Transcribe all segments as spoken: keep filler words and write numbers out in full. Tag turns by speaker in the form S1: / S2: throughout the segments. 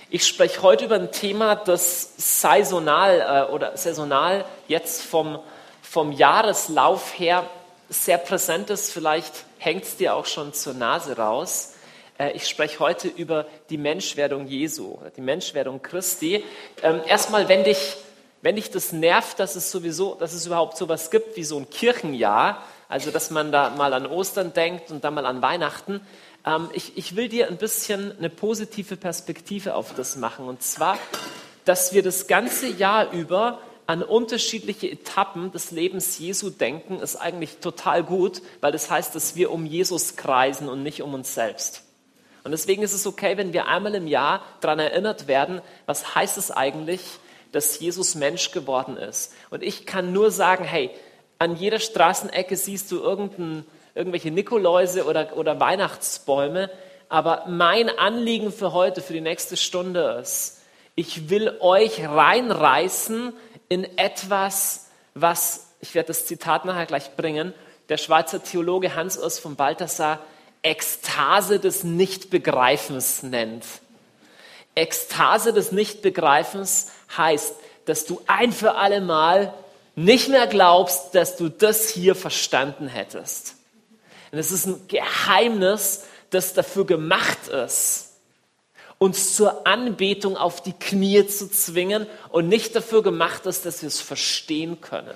S1: Ich spreche heute über ein Thema, das saisonal äh, oder saisonal jetzt vom, vom Jahreslauf her sehr präsent ist. Vielleicht hängt es dir auch schon zur Nase raus. Äh, ich spreche heute über die Menschwerdung Jesu, die Menschwerdung Christi. Ähm, erstmal, wenn dich, wenn dich das nervt, dass es sowieso, dass es überhaupt sowas gibt wie so ein Kirchenjahr, also dass man da mal an Ostern denkt und dann mal an Weihnachten. Ähm, ich, ich will dir ein bisschen eine positive Perspektive auf das machen. Und zwar, dass wir das ganze Jahr über an unterschiedliche Etappen des Lebens Jesu denken, ist eigentlich total gut, weil das heißt, dass wir um Jesus kreisen und nicht um uns selbst. Und deswegen ist es okay, wenn wir einmal im Jahr daran erinnert werden, was heißt es eigentlich, dass Jesus Mensch geworden ist. Und ich kann nur sagen, hey, an jeder Straßenecke siehst du irgendein, irgendwelche Nikoläuse oder, oder Weihnachtsbäume, aber mein Anliegen für heute, für die nächste Stunde ist, ich will euch reinreißen in etwas, was, ich werde das Zitat nachher gleich bringen, der Schweizer Theologe Hans-Urs von Balthasar Ekstase des Nichtbegreifens nennt. Ekstase des Nichtbegreifens heißt, dass du ein für alle Mal nicht mehr glaubst, dass du das hier verstanden hättest. Und es ist ein Geheimnis, das dafür gemacht ist, uns zur Anbetung auf die Knie zu zwingen und nicht dafür gemacht ist, dass wir es verstehen können.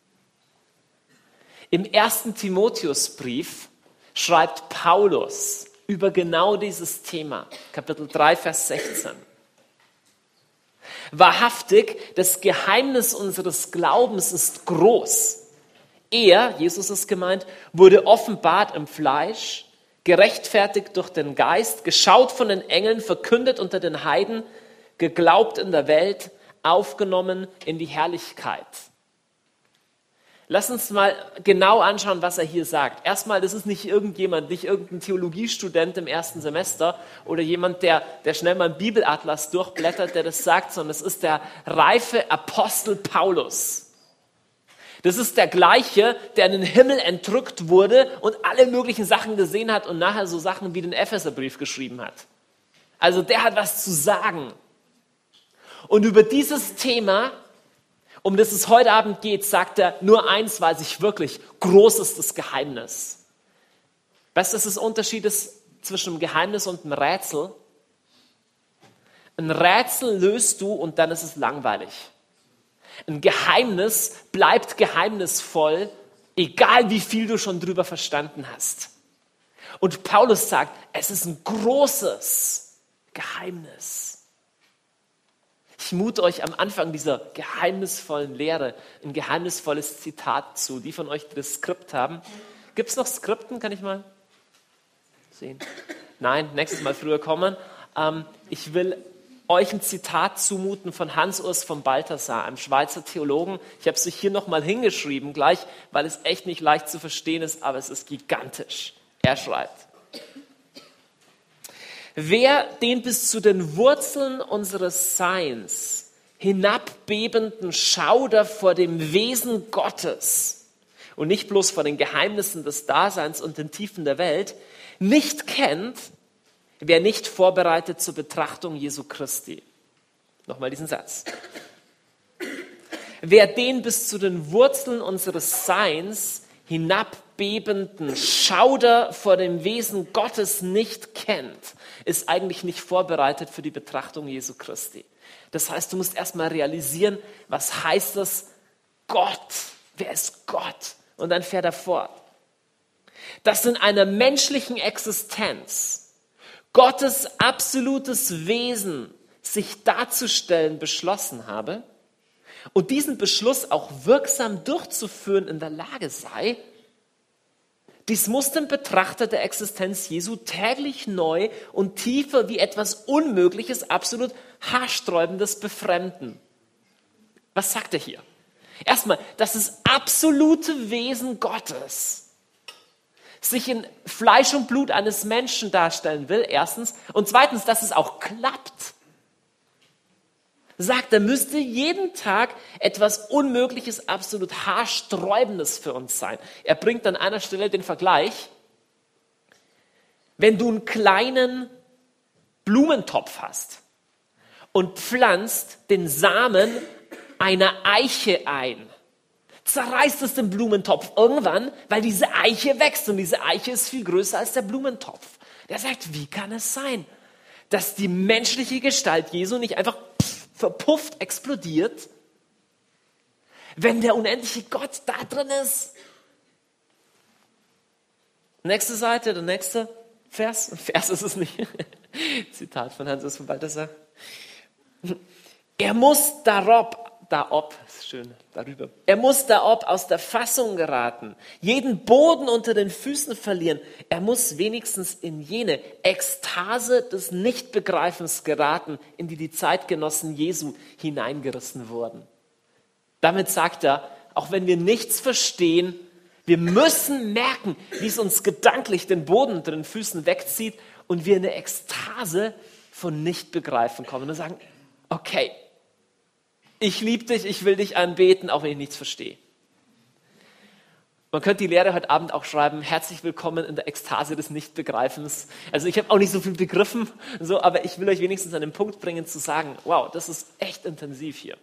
S1: Im ersten Timotheusbrief schreibt Paulus über genau dieses Thema, Kapitel drei, Vers sechzehn. Wahrhaftig, das Geheimnis unseres Glaubens ist groß. Er, Jesus ist gemeint, wurde offenbart im Fleisch, gerechtfertigt durch den Geist, geschaut von den Engeln, verkündet unter den Heiden, geglaubt in der Welt, aufgenommen in die Herrlichkeit. Lass uns mal genau anschauen, was er hier sagt. Erstmal, das ist nicht irgendjemand, nicht irgendein Theologiestudent im ersten Semester oder jemand, der, der schnell mal einen Bibelatlas durchblättert, der das sagt, sondern es ist der reife Apostel Paulus. Das ist der gleiche, der in den Himmel entrückt wurde und alle möglichen Sachen gesehen hat und nachher so Sachen wie den Epheserbrief geschrieben hat. Also der hat was zu sagen. Und über dieses Thema, um das es heute Abend geht, sagt er, nur eins weiß ich wirklich, groß ist das Geheimnis. Weißt du, dass es Unterschied ist zwischen einem Geheimnis und einem Rätsel? Ein Rätsel löst du und dann ist es langweilig. Ein Geheimnis bleibt geheimnisvoll, egal wie viel du schon drüber verstanden hast. Und Paulus sagt, es ist ein großes Geheimnis. Ich mute euch am Anfang dieser geheimnisvollen Lehre ein geheimnisvolles Zitat zu. Die von euch, die das Skript haben. Gibt es noch Skripten? Kann ich mal sehen? Nein, nächstes Mal früher kommen. Ähm, ich will euch ein Zitat zumuten von Hans-Urs von Balthasar, einem Schweizer Theologen. Ich habe es euch hier nochmal hingeschrieben, gleich, weil es echt nicht leicht zu verstehen ist, aber es ist gigantisch. Er schreibt: Wer den bis zu den Wurzeln unseres Seins hinabbebenden Schauder vor dem Wesen Gottes und nicht bloß vor den Geheimnissen des Daseins und den Tiefen der Welt nicht kennt, wer nicht vorbereitet zur Betrachtung Jesu Christi. Nochmal diesen Satz. Wer den bis zu den Wurzeln unseres Seins hinabbebenden Schauder vor dem Wesen Gottes nicht kennt, ist eigentlich nicht vorbereitet für die Betrachtung Jesu Christi. Das heißt, du musst erstmal realisieren, was heißt das Gott? Wer ist Gott? Und dann fährt er fort. Dass in einer menschlichen Existenz Gottes absolutes Wesen sich darzustellen beschlossen habe und diesen Beschluss auch wirksam durchzuführen in der Lage sei, dies muss den Betrachter der Existenz Jesu täglich neu und tiefer wie etwas Unmögliches, absolut Haarsträubendes befremden. Was sagt er hier? Erstmal, dass das absolute Wesen Gottes sich in Fleisch und Blut eines Menschen darstellen will, erstens. Und zweitens, dass es auch klappt. Sagt, er müsste jeden Tag etwas Unmögliches, absolut Haarsträubendes für uns sein. Er bringt an einer Stelle den Vergleich. Wenn du einen kleinen Blumentopf hast und pflanzt den Samen einer Eiche ein. Zerreißt es den Blumentopf irgendwann, weil diese Eiche wächst und diese Eiche ist viel größer als der Blumentopf. Der sagt, wie kann es sein, dass die menschliche Gestalt Jesu nicht einfach pff, verpufft, explodiert, wenn der unendliche Gott da drin ist? Nächste Seite, der nächste Vers. Vers ist es nicht. Zitat von Hans von Balthasar. Er muss darob, daob, ist schön, darüber. Er muss daob aus der Fassung geraten, jeden Boden unter den Füßen verlieren. Er muss wenigstens in jene Ekstase des Nichtbegreifens geraten, in die die Zeitgenossen Jesu hineingerissen wurden. Damit sagt er, auch wenn wir nichts verstehen, wir müssen merken, wie es uns gedanklich den Boden unter den Füßen wegzieht und wir in eine Ekstase von Nichtbegreifen kommen und sagen, okay, ich liebe dich, ich will dich anbeten, auch wenn ich nichts verstehe. Man könnte die Lehre heute Abend auch schreiben, herzlich willkommen in der Ekstase des Nichtbegreifens. Also ich habe auch nicht so viel begriffen, so, aber ich will euch wenigstens an den Punkt bringen, zu sagen, wow, das ist echt intensiv hier.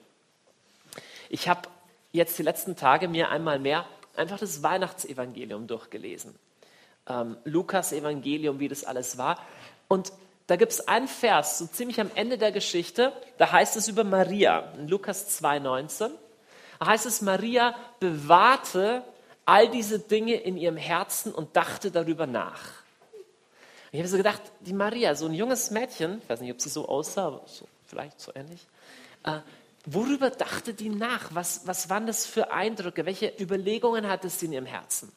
S1: Ich habe jetzt die letzten Tage mir einmal mehr einfach das Weihnachtsevangelium durchgelesen. Ähm, Lukas Evangelium, wie das alles war. Und da gibt es einen Vers, so ziemlich am Ende der Geschichte, da heißt es über Maria, in Lukas zwei neunzehn, da heißt es, Maria bewahrte all diese Dinge in ihrem Herzen und dachte darüber nach. Und ich habe so gedacht, die Maria, so ein junges Mädchen, ich weiß nicht, ob sie so aussah, aber so, vielleicht so ähnlich, äh, worüber dachte die nach? Was, was waren das für Eindrücke? Welche Überlegungen hatte sie in ihrem Herzen?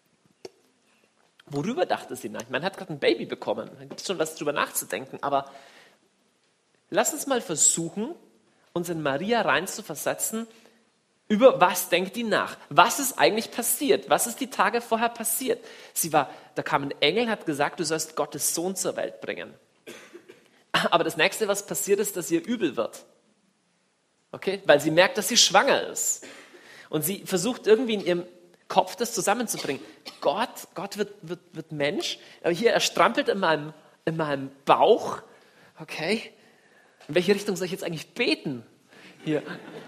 S1: Worüber dachte sie nach? Man hat gerade ein Baby bekommen. Da gibt es schon was drüber nachzudenken. Aber lass uns mal versuchen, uns in Maria reinzuversetzen. Über was denkt die nach? Was ist eigentlich passiert? Was ist die Tage vorher passiert? Sie war, da kam ein Engel, hat gesagt, du sollst Gottes Sohn zur Welt bringen. Aber das nächste, was passiert ist, dass ihr übel wird. Okay? Weil sie merkt, dass sie schwanger ist. Und sie versucht irgendwie in ihrem Kopf das zusammenzubringen. Gott, Gott wird, wird, wird Mensch, aber hier, er strampelt in meinem, in meinem Bauch. Okay? In welche Richtung soll ich jetzt eigentlich beten? Hier.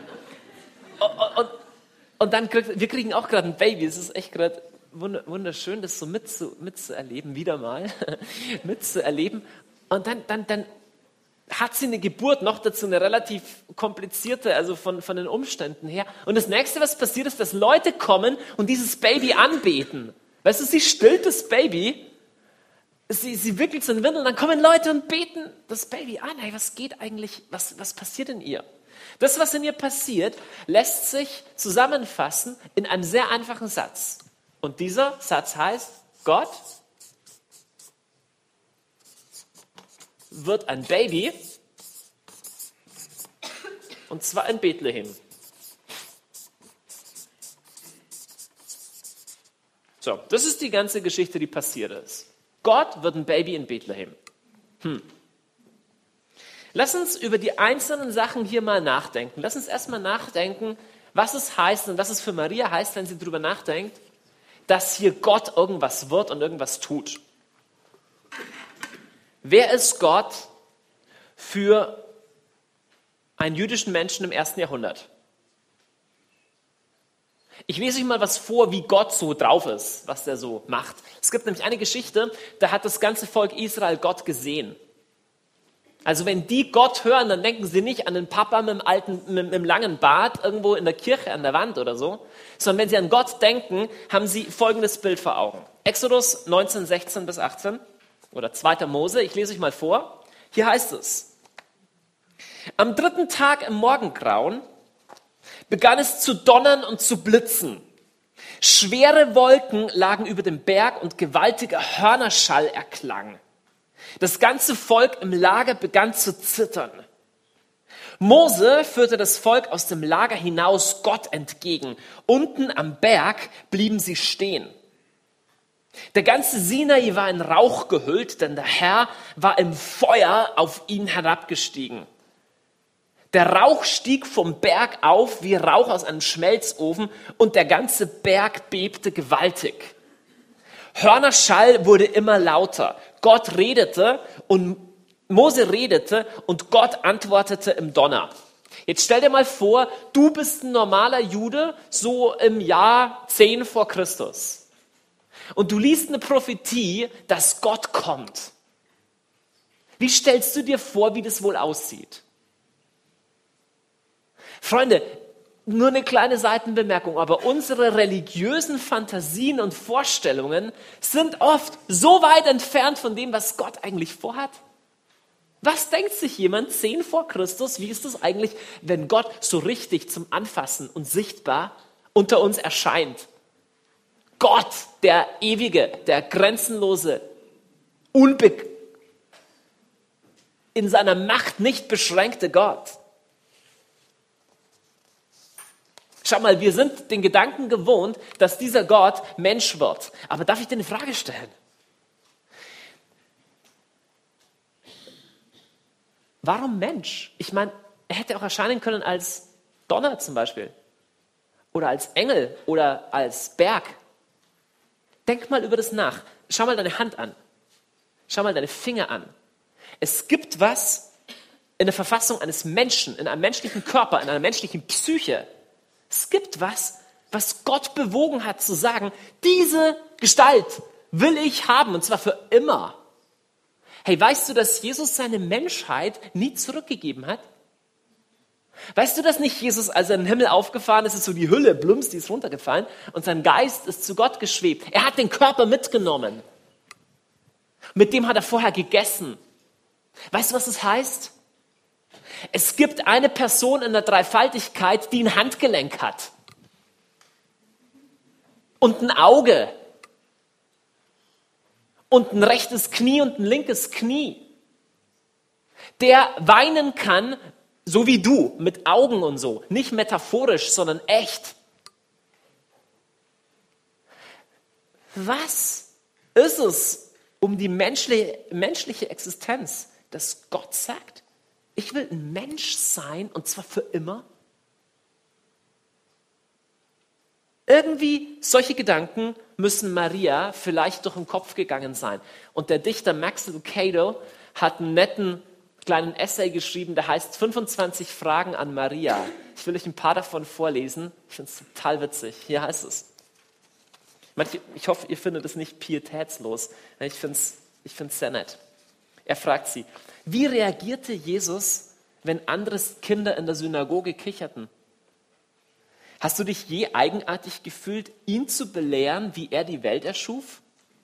S1: Und, und, und dann, kriegt, wir kriegen auch gerade ein Baby. Es ist echt gerade wunderschön, das so mitzu, mitzuerleben, wieder mal, mitzuerleben. Und dann, dann, dann hat sie eine Geburt, noch dazu eine relativ komplizierte, also von, von den Umständen her. Und das nächste, was passiert, ist, dass Leute kommen und dieses Baby anbeten. Weißt du, sie stillt das Baby, sie, sie wickelt es in Windeln, dann kommen Leute und beten das Baby an. Hey, was geht eigentlich, was, was passiert in ihr? Das, was in ihr passiert, lässt sich zusammenfassen in einem sehr einfachen Satz. Und dieser Satz heißt, Gott wird ein Baby, und zwar in Bethlehem. So, das ist die ganze Geschichte, die passiert ist. Gott wird ein Baby in Bethlehem. Hm. Lass uns über die einzelnen Sachen hier mal nachdenken. Lass uns erstmal nachdenken, was es heißt und was es für Maria heißt, wenn sie darüber nachdenkt, dass hier Gott irgendwas wird und irgendwas tut. Wer ist Gott für einen jüdischen Menschen im ersten Jahrhundert? Ich lese euch mal was vor, wie Gott so drauf ist, was der so macht. Es gibt nämlich eine Geschichte, da hat das ganze Volk Israel Gott gesehen. Also wenn die Gott hören, dann denken sie nicht an den Papa mit dem, alten, mit, mit dem langen Bart irgendwo in der Kirche an der Wand oder so, sondern wenn sie an Gott denken, haben sie folgendes Bild vor Augen. Exodus neunzehn, sechzehn bis achtzehn. Oder zweiter Mose, ich lese euch mal vor. Hier heißt es, am dritten Tag im Morgengrauen begann es zu donnern und zu blitzen. Schwere Wolken lagen über dem Berg und gewaltiger Hörnerschall erklang. Das ganze Volk im Lager begann zu zittern. Mose führte das Volk aus dem Lager hinaus Gott entgegen. Unten am Berg blieben sie stehen. Der ganze Sinai war in Rauch gehüllt, denn der Herr war im Feuer auf ihn herabgestiegen. Der Rauch stieg vom Berg auf wie Rauch aus einem Schmelzofen und der ganze Berg bebte gewaltig. Hörnerschall wurde immer lauter. Gott redete und Mose redete und Gott antwortete im Donner. Jetzt stell dir mal vor, du bist ein normaler Jude, so im Jahr zehn vor Christus. Und du liest eine Prophetie, dass Gott kommt. Wie stellst du dir vor, wie das wohl aussieht? Freunde, nur eine kleine Seitenbemerkung, aber unsere religiösen Fantasien und Vorstellungen sind oft so weit entfernt von dem, was Gott eigentlich vorhat. Was denkt sich jemand zehn vor Christus, wie ist es eigentlich, wenn Gott so richtig zum Anfassen und sichtbar unter uns erscheint? Gott, der ewige, der grenzenlose, unbe- in seiner Macht nicht beschränkte Gott. Schau mal, wir sind den Gedanken gewohnt, dass dieser Gott Mensch wird. Aber darf ich dir eine Frage stellen? Warum Mensch? Ich meine, er hätte auch erscheinen können als Donner zum Beispiel. Oder als Engel oder als Berg. Denk mal über das nach. Schau mal deine Hand an. Schau mal deine Finger an. Es gibt was in der Verfassung eines Menschen, in einem menschlichen Körper, in einer menschlichen Psyche. Es gibt was, was Gott bewogen hat zu sagen, diese Gestalt will ich haben und zwar für immer. Hey, weißt du, dass Jesus seine Menschheit nie zurückgegeben hat? Weißt du, dass nicht Jesus, als er in den Himmel aufgefahren ist, ist so die Hülle, blums, die ist runtergefallen und sein Geist ist zu Gott geschwebt. Er hat den Körper mitgenommen. Mit dem hat er vorher gegessen. Weißt du, was das heißt? Es gibt eine Person in der Dreifaltigkeit, die ein Handgelenk hat. Und ein Auge. Und ein rechtes Knie und ein linkes Knie. Der weinen kann, so wie du, mit Augen und so. Nicht metaphorisch, sondern echt. Was ist es um die menschliche, menschliche Existenz, dass Gott sagt, ich will ein Mensch sein und zwar für immer? Irgendwie solche Gedanken müssen Maria vielleicht durch den Kopf gegangen sein. Und der Dichter Max Lucado hat einen netten kleinen Essay geschrieben, der heißt fünfundzwanzig Fragen an Maria. Ich will euch ein paar davon vorlesen. Ich finde es total witzig. Hier heißt es. Ich hoffe, ihr findet es nicht pietätslos. Ich finde es ich finde es sehr nett. Er fragt sie, wie reagierte Jesus, wenn andere Kinder in der Synagoge kicherten? Hast du dich je eigenartig gefühlt, ihn zu belehren, wie er die Welt erschuf?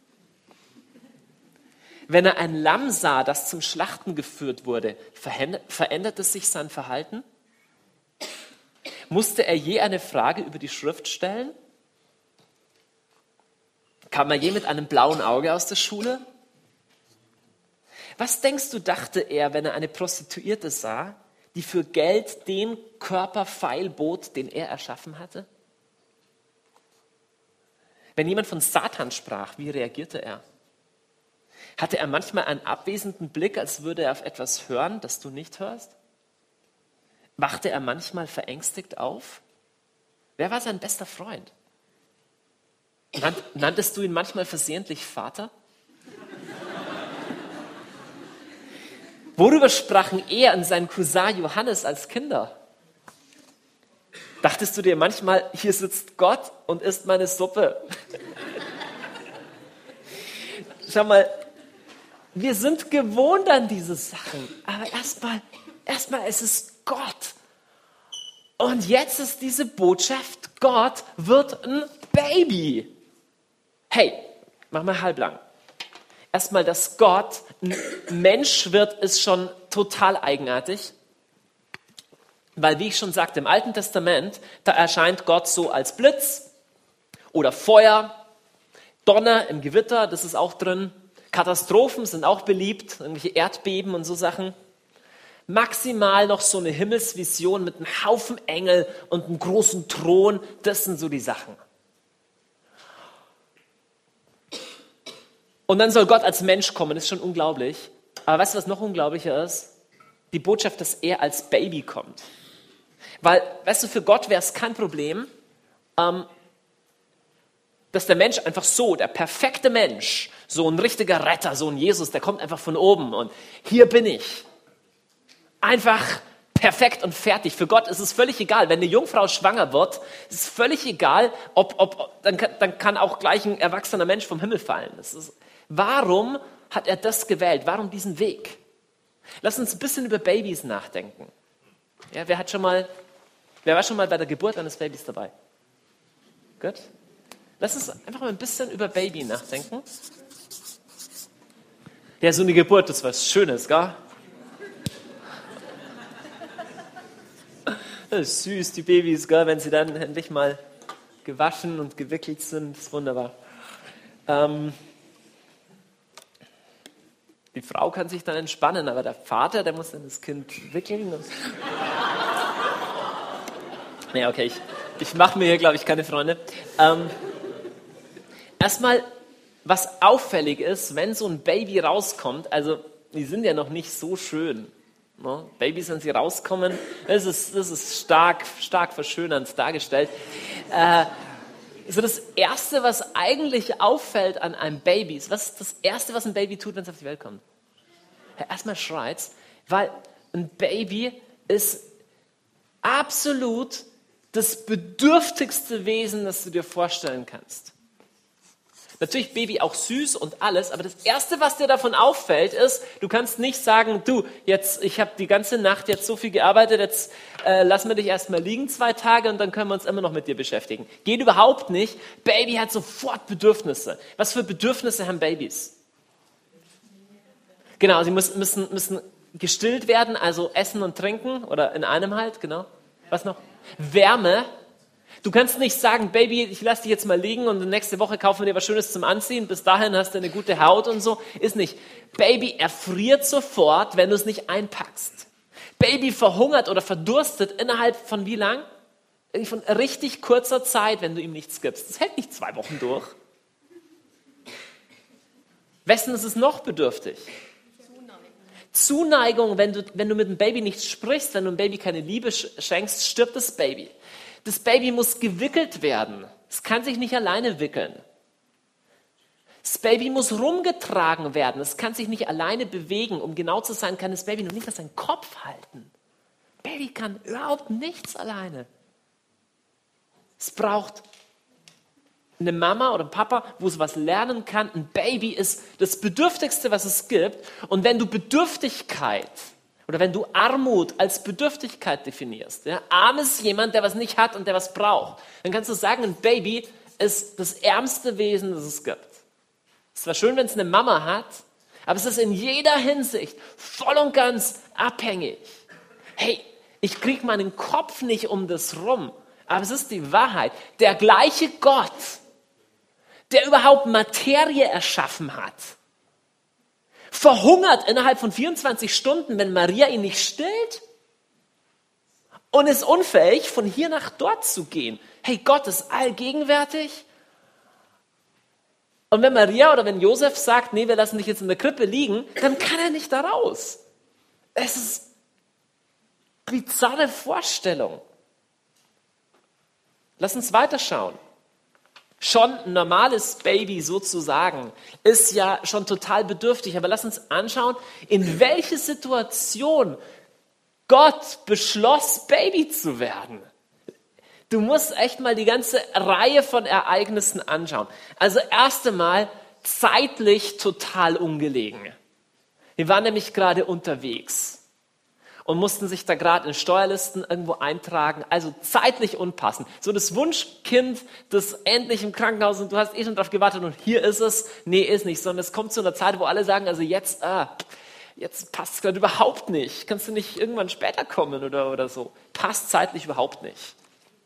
S1: Wenn er ein Lamm sah, das zum Schlachten geführt wurde, veränderte sich sein Verhalten? Musste er je eine Frage über die Schrift stellen? Kam er je mit einem blauen Auge aus der Schule? Was denkst du, dachte er, wenn er eine Prostituierte sah, die für Geld den Körper feilbot, den er erschaffen hatte? Wenn jemand von Satan sprach, wie reagierte er? Hatte er manchmal einen abwesenden Blick, als würde er auf etwas hören, das du nicht hörst? Wachte er manchmal verängstigt auf? Wer war sein bester Freund? Nannt, nanntest du ihn manchmal versehentlich Vater? Worüber sprachen er und sein Cousin Johannes als Kinder? Dachtest du dir manchmal, hier sitzt Gott und isst meine Suppe? Schau mal, wir sind gewohnt an diese Sachen, aber erstmal, erstmal ist es Gott. Und jetzt ist diese Botschaft, Gott wird ein Baby. Hey, mach mal halblang. Erstmal, dass Gott ein Mensch wird, ist schon total eigenartig. Weil, wie ich schon sagte, im Alten Testament, da erscheint Gott so als Blitz oder Feuer, Donner im Gewitter, das ist auch drin. Katastrophen sind auch beliebt, irgendwelche Erdbeben und so Sachen. Maximal noch so eine Himmelsvision mit einem Haufen Engel und einem großen Thron, das sind so die Sachen. Und dann soll Gott als Mensch kommen, das ist schon unglaublich. Aber weißt du, was noch unglaublicher ist? Die Botschaft, dass er als Baby kommt. Weil, weißt du, für Gott wäre es kein Problem, ähm, dass der Mensch einfach so, der perfekte Mensch, So ein richtiger Retter, so ein Jesus, der kommt einfach von oben und hier bin ich. Einfach perfekt und fertig. Für Gott ist es völlig egal. Wenn eine Jungfrau schwanger wird, ist es völlig egal, ob, ob, dann, kann, dann kann auch gleich ein erwachsener Mensch vom Himmel fallen. Das ist, warum hat er das gewählt? Warum diesen Weg? Lass uns ein bisschen über Babys nachdenken. Ja, wer hat schon mal, wer war schon mal bei der Geburt eines Babys dabei? Gut. Lass uns einfach mal ein bisschen über Baby nachdenken. Ja, so eine Geburt, das ist was Schönes, gell? Das ist süß, die Babys, gell, wenn sie dann endlich mal gewaschen und gewickelt sind. Das ist wunderbar. Ähm, die Frau kann sich dann entspannen, aber der Vater, der muss dann das Kind wickeln. Und nee, okay, ich, ich mache mir hier, glaube ich, keine Freunde. Ähm, erstmal, was auffällig ist, wenn so ein Baby rauskommt, also die sind ja noch nicht so schön. No? Babys, wenn sie rauskommen, das ist, das ist stark, stark verschönernd dargestellt. Äh, so das Erste, was eigentlich auffällt an einem Baby, ist, was ist das Erste, was ein Baby tut, wenn es auf die Welt kommt? Ja, erstmal schreit's, weil ein Baby ist absolut das bedürftigste Wesen, das du dir vorstellen kannst. Natürlich Baby auch süß und alles, aber das Erste, was dir davon auffällt, ist, du kannst nicht sagen, du, jetzt, ich habe die ganze Nacht jetzt so viel gearbeitet, jetzt äh, lassen wir dich erstmal liegen zwei Tage und dann können wir uns immer noch mit dir beschäftigen. Geht überhaupt nicht. Baby hat sofort Bedürfnisse. Was für Bedürfnisse haben Babys? Genau, sie müssen, müssen, müssen gestillt werden, also essen und trinken oder in einem halt, genau. Was noch? Wärme. Du kannst nicht sagen, Baby, ich lasse dich jetzt mal liegen und nächste Woche kaufen wir dir was Schönes zum Anziehen. Bis dahin hast du eine gute Haut und so. Ist nicht. Baby erfriert sofort, wenn du es nicht einpackst. Baby verhungert oder verdurstet innerhalb von wie lang? Von richtig kurzer Zeit, wenn du ihm nichts gibst. Das hält nicht zwei Wochen durch. Wessen ist es noch bedürftig? Zuneigung. Zuneigung, wenn du, wenn du mit dem Baby nicht sprichst, wenn du dem Baby keine Liebe schenkst, stirbt das Baby. Das Baby muss gewickelt werden. Es kann sich nicht alleine wickeln. Das Baby muss rumgetragen werden. Es kann sich nicht alleine bewegen. Um genau zu sein, kann das Baby noch nicht mal seinen Kopf halten. Baby kann überhaupt nichts alleine. Es braucht eine Mama oder einen Papa, wo es was lernen kann. Ein Baby ist das Bedürftigste, was es gibt. Und wenn du Bedürftigkeit oder wenn du Armut als Bedürftigkeit definierst, ja, arm ist jemand, der was nicht hat und der was braucht, dann kannst du sagen, ein Baby ist das ärmste Wesen, das es gibt. Es ist zwar schön, wenn es eine Mama hat, aber es ist in jeder Hinsicht voll und ganz abhängig. Hey, ich kriege meinen Kopf nicht um das rum, aber es ist die Wahrheit. Der gleiche Gott, der überhaupt Materie erschaffen hat, verhungert innerhalb von vierundzwanzig Stunden, wenn Maria ihn nicht stillt und ist unfähig, von hier nach dort zu gehen. Hey, Gott ist allgegenwärtig. Und wenn Maria oder wenn Josef sagt, nee, wir lassen dich jetzt in der Krippe liegen, dann kann er nicht da raus. Es ist eine bizarre Vorstellung. Lass uns weiterschauen. Schon ein normales Baby sozusagen ist ja schon total bedürftig. Aber lass uns anschauen, in welche Situation Gott beschloss, Baby zu werden. Du musst echt mal die ganze Reihe von Ereignissen anschauen. Also erst einmal zeitlich total ungelegen. Wir waren nämlich gerade unterwegs und mussten sich da gerade in Steuerlisten irgendwo eintragen, also zeitlich unpassend. So das Wunschkind, das endlich im Krankenhaus und du hast eh schon drauf gewartet und hier ist es. Nee, ist nicht, sondern es kommt zu einer Zeit, wo alle sagen, also jetzt, ah, jetzt passt es gerade überhaupt nicht. Kannst du nicht irgendwann später kommen oder, oder so? Passt zeitlich überhaupt nicht.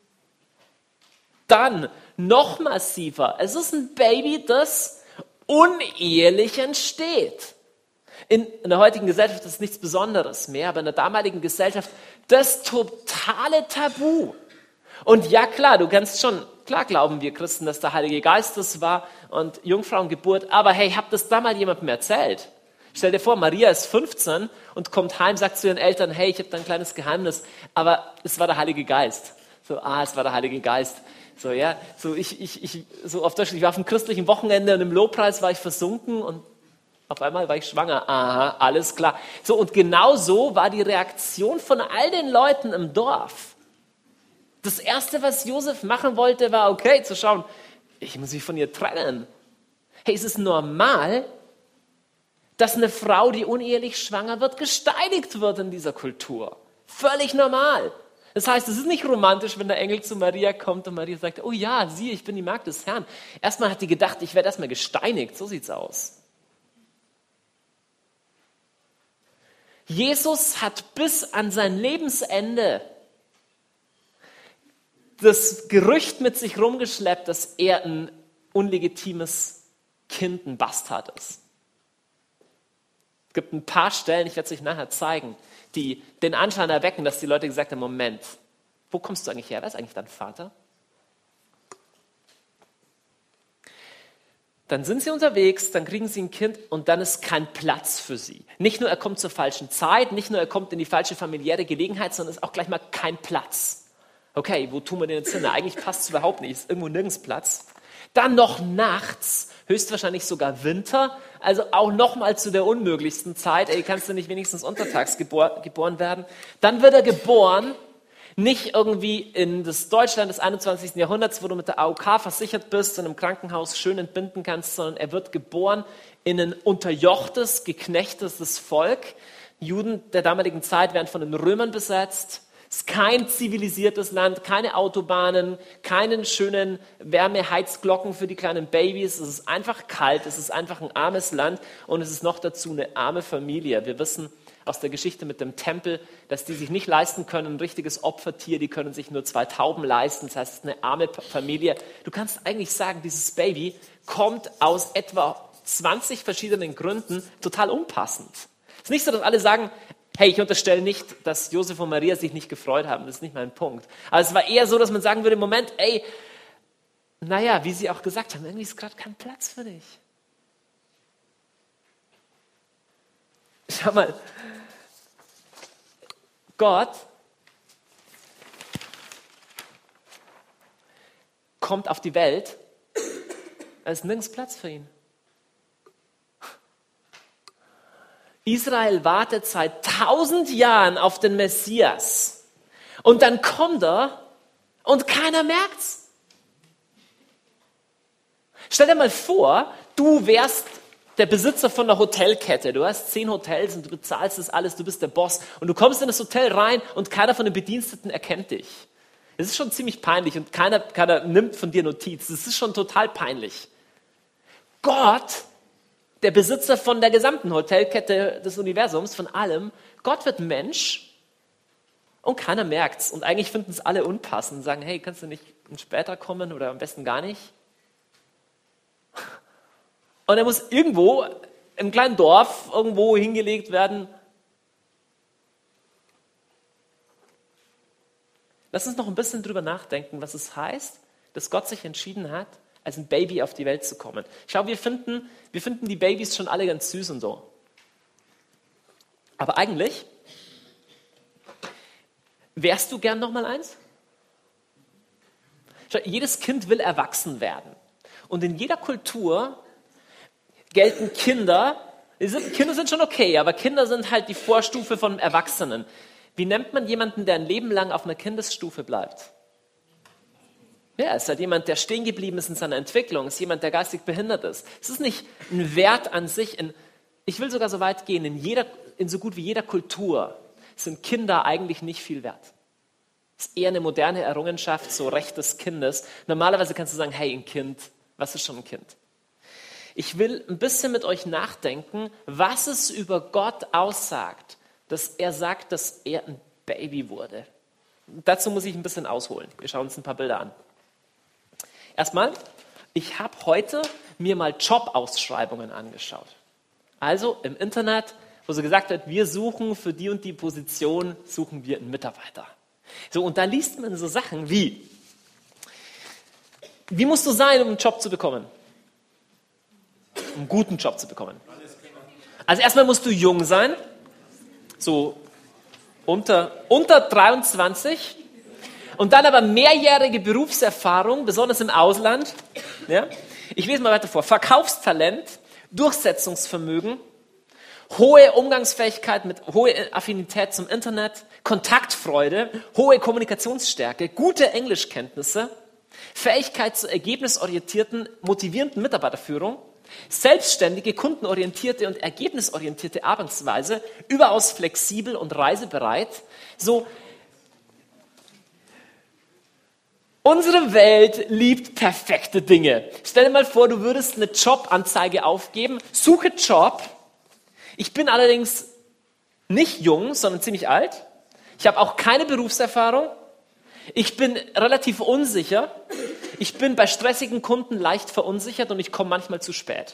S1: Dann noch massiver, es ist ein Baby, das unehelich entsteht. In, in der heutigen Gesellschaft ist es nichts Besonderes mehr, aber in der damaligen Gesellschaft das totale Tabu. Und ja klar, du kannst schon, klar glauben wir Christen, dass der Heilige Geist das war und Jungfrauengeburt, aber hey, habt das da mal jemandem erzählt? Stell dir vor, Maria ist fünfzehn und kommt heim, sagt zu ihren Eltern, hey, ich habe da ein kleines Geheimnis, aber es war der Heilige Geist. So, ah, es war der Heilige Geist. So, ja, so ich, ich, ich, so auf Deutsch, ich war auf einem christlichen Wochenende und im Lobpreis war ich versunken und auf einmal war ich schwanger. Aha, alles klar. So, und genau so war die Reaktion von all den Leuten im Dorf. Das Erste, was Josef machen wollte, war, okay, zu schauen, ich muss mich von ihr trennen. Hey, ist es normal, dass eine Frau, die unehelich schwanger wird, gesteinigt wird in dieser Kultur? Völlig normal. Das heißt, es ist nicht romantisch, wenn der Engel zu Maria kommt und Maria sagt, oh ja, siehe, ich bin die Magd des Herrn. Erstmal hat die gedacht, ich werde erstmal gesteinigt. So sieht's aus. Jesus hat bis an sein Lebensende das Gerücht mit sich rumgeschleppt, dass er ein unlegitimes Kind, ein Bastard ist. Es gibt ein paar Stellen, ich werde es euch nachher zeigen, die den Anschein erwecken, dass die Leute gesagt haben, Moment, wo kommst du eigentlich her? Wer ist eigentlich dein Vater? Dann sind sie unterwegs, dann kriegen sie ein Kind und dann ist kein Platz für sie. Nicht nur er kommt zur falschen Zeit, nicht nur er kommt in die falsche familiäre Gelegenheit, sondern es ist auch gleich mal kein Platz. Okay, wo tun wir den jetzt hin? Eigentlich passt es überhaupt nicht, ist irgendwo nirgends Platz. Dann noch nachts, höchstwahrscheinlich sogar Winter, also auch noch mal zu der unmöglichsten Zeit. Ey, kannst du nicht wenigstens untertags gebor- geboren werden? Dann wird er geboren, nicht irgendwie in das Deutschland des einundzwanzigsten Jahrhunderts, wo du mit der A O K versichert bist und im Krankenhaus schön entbinden kannst, sondern er wird geboren in ein unterjochtes, geknechtetes Volk. Juden der damaligen Zeit werden von den Römern besetzt. Es ist kein zivilisiertes Land, keine Autobahnen, keine schönen Wärmeheizglocken für die kleinen Babys. Es ist einfach kalt, es ist einfach ein armes Land und es ist noch dazu eine arme Familie. Wir wissen aus der Geschichte mit dem Tempel, dass die sich nicht leisten können, ein richtiges Opfertier, die können sich nur zwei Tauben leisten. Das heißt, es ist eine arme Familie. Du kannst eigentlich sagen, dieses Baby kommt aus etwa zwanzig verschiedenen Gründen total unpassend. Es ist nicht so, dass alle sagen, hey, ich unterstelle nicht, dass Josef und Maria sich nicht gefreut haben. Das ist nicht mein Punkt. Aber es war eher so, dass man sagen würde, Moment, ey, naja, wie sie auch gesagt haben, irgendwie ist gerade kein Platz für dich. Schau mal, Gott kommt auf die Welt, da ist nirgends Platz für ihn. Israel wartet seit tausend Jahren auf den Messias. Und dann kommt er und keiner merkt's. Stell dir mal vor, du wärst der Besitzer von einer Hotelkette. Du hast zehn Hotels und du bezahlst das alles, du bist der Boss. Und du kommst in das Hotel rein und keiner von den Bediensteten erkennt dich. Das ist schon ziemlich peinlich und keiner, keiner nimmt von dir Notiz. Das ist schon total peinlich. Gott, der Besitzer von der gesamten Hotelkette des Universums, von allem, Gott wird Mensch und keiner merkt's. Und eigentlich finden es alle unpassend und sagen, hey, kannst du nicht später kommen oder am besten gar nicht? Und er muss irgendwo im kleinen Dorf irgendwo hingelegt werden. Lass uns noch ein bisschen drüber nachdenken, was es heißt, dass Gott sich entschieden hat, als ein Baby auf die Welt zu kommen. Schau, wir finden, wir finden die Babys schon alle ganz süß und so. Aber eigentlich, wärst du gern noch mal eins? Schau, jedes Kind will erwachsen werden. Und in jeder Kultur gelten Kinder, sind, Kinder sind schon okay, aber Kinder sind halt die Vorstufe von Erwachsenen. Wie nennt man jemanden, der ein Leben lang auf einer Kindesstufe bleibt? Ja, es ist halt jemand, der stehen geblieben ist in seiner Entwicklung, es ist jemand, der geistig behindert ist. Es ist nicht ein Wert an sich. In, ich will sogar so weit gehen, in, jeder, in so gut wie jeder Kultur sind Kinder eigentlich nicht viel wert. Es ist eher eine moderne Errungenschaft, so Recht des Kindes. Normalerweise kannst du sagen, hey, ein Kind, was ist schon ein Kind? Ich will ein bisschen mit euch nachdenken, was es über Gott aussagt, dass er sagt, dass er ein Baby wurde. Dazu muss ich ein bisschen ausholen. Wir schauen uns ein paar Bilder an. Erstmal, ich habe heute mir mal Jobausschreibungen angeschaut. Also im Internet, wo so gesagt wird, wir suchen für die und die Position, suchen wir einen Mitarbeiter. So, und da liest man so Sachen wie, wie musst du sein, um einen Job zu bekommen? Um einen guten Job zu bekommen. Also erstmal musst du jung sein, so unter, unter dreiundzwanzig. Und dann aber mehrjährige Berufserfahrung, besonders im Ausland. Ja? Ich lese mal weiter vor. Verkaufstalent, Durchsetzungsvermögen, hohe Umgangsfähigkeit mit hoher Affinität zum Internet, Kontaktfreude, hohe Kommunikationsstärke, gute Englischkenntnisse, Fähigkeit zur ergebnisorientierten, motivierenden Mitarbeiterführung, selbstständige, kundenorientierte und ergebnisorientierte Arbeitsweise, überaus flexibel und reisebereit. So, unsere Welt liebt perfekte Dinge. Stell dir mal vor, du würdest eine Jobanzeige aufgeben, suche Job. Ich bin allerdings nicht jung, sondern ziemlich alt. Ich habe auch keine Berufserfahrung. Ich bin relativ unsicher. Ich bin bei stressigen Kunden leicht verunsichert und ich komme manchmal zu spät.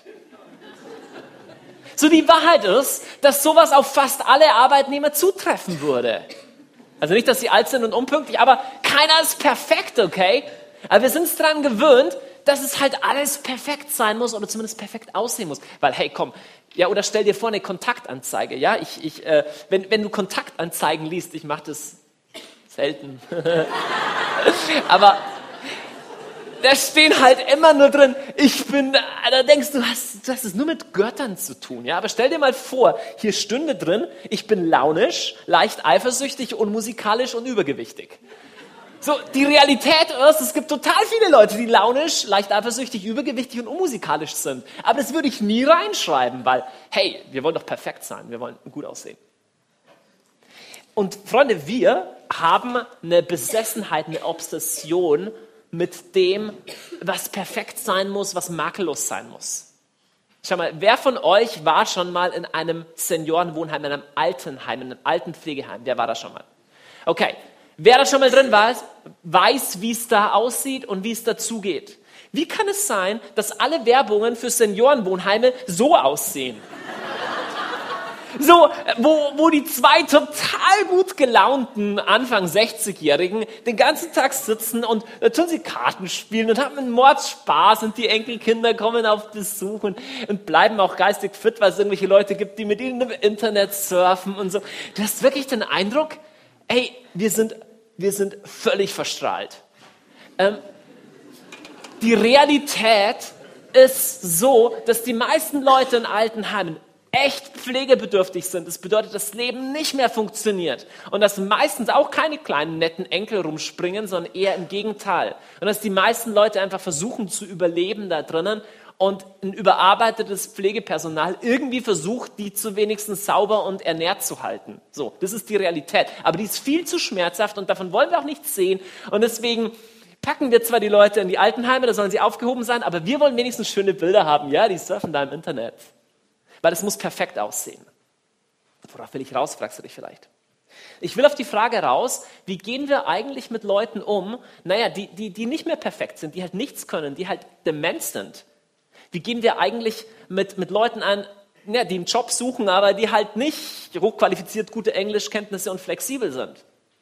S1: So, die Wahrheit ist, dass sowas auf fast alle Arbeitnehmer zutreffen würde. Also nicht, dass sie alt sind und unpünktlich, aber keiner ist perfekt, okay? Aber wir sind es daran gewöhnt, dass es halt alles perfekt sein muss oder zumindest perfekt aussehen muss. Weil, hey, komm, ja, oder stell dir vor, eine Kontaktanzeige, ja? Ich, ich, äh, wenn, wenn du Kontaktanzeigen liest, ich mache das selten. Aber da stehen halt immer nur drin, ich bin, da denkst du, hast, du hast es nur mit Göttern zu tun, ja? Aber stell dir mal vor, hier stünde drin, ich bin launisch, leicht eifersüchtig, unmusikalisch und übergewichtig. So, die Realität ist, es gibt total viele Leute, die launisch, leicht eifersüchtig, übergewichtig und unmusikalisch sind. Aber das würde ich nie reinschreiben, weil, hey, wir wollen doch perfekt sein, wir wollen gut aussehen. Und Freunde, wir haben eine Besessenheit, eine Obsession mit dem, was perfekt sein muss, was makellos sein muss. Schau mal, wer von euch war schon mal in einem Seniorenwohnheim, in einem Altenheim, in einem Altenpflegeheim? Wer war da schon mal? Okay. Wer da schon mal drin war, weiß, wie es da aussieht und wie es dazugeht. Wie kann es sein, dass alle Werbungen für Seniorenwohnheime so aussehen? So, wo, wo die zwei total gut gelaunten Anfang sechzig-Jährigen den ganzen Tag sitzen und äh, tun sie Karten spielen und haben einen Mordspaß und die Enkelkinder kommen auf Besuch und, und bleiben auch geistig fit, weil es irgendwelche Leute gibt, die mit ihnen im Internet surfen und so. Du hast wirklich den Eindruck, ey, wir sind, wir sind völlig verstrahlt. Ähm, die Realität ist so, dass die meisten Leute in Altenheimen echt pflegebedürftig sind. Das bedeutet, dass das Leben nicht mehr funktioniert. Und dass meistens auch keine kleinen netten Enkel rumspringen, sondern eher im Gegenteil. Und dass die meisten Leute einfach versuchen zu überleben da drinnen und ein überarbeitetes Pflegepersonal irgendwie versucht, die zu wenigstens sauber und ernährt zu halten. So, das ist die Realität. Aber die ist viel zu schmerzhaft und davon wollen wir auch nichts sehen. Und deswegen packen wir zwar die Leute in die Altenheime, da sollen sie aufgehoben sein, aber wir wollen wenigstens schöne Bilder haben. Ja, die surfen da im Internet. Weil es muss perfekt aussehen. Worauf will ich raus, fragst du dich vielleicht. Ich will auf die Frage raus, wie gehen wir eigentlich mit Leuten um, naja, die, die, die nicht mehr perfekt sind, die halt nichts können, die halt dement sind. Wie gehen wir eigentlich mit, mit Leuten an, ja, die einen Job suchen, aber die halt nicht hochqualifiziert, gute Englischkenntnisse und flexibel sind?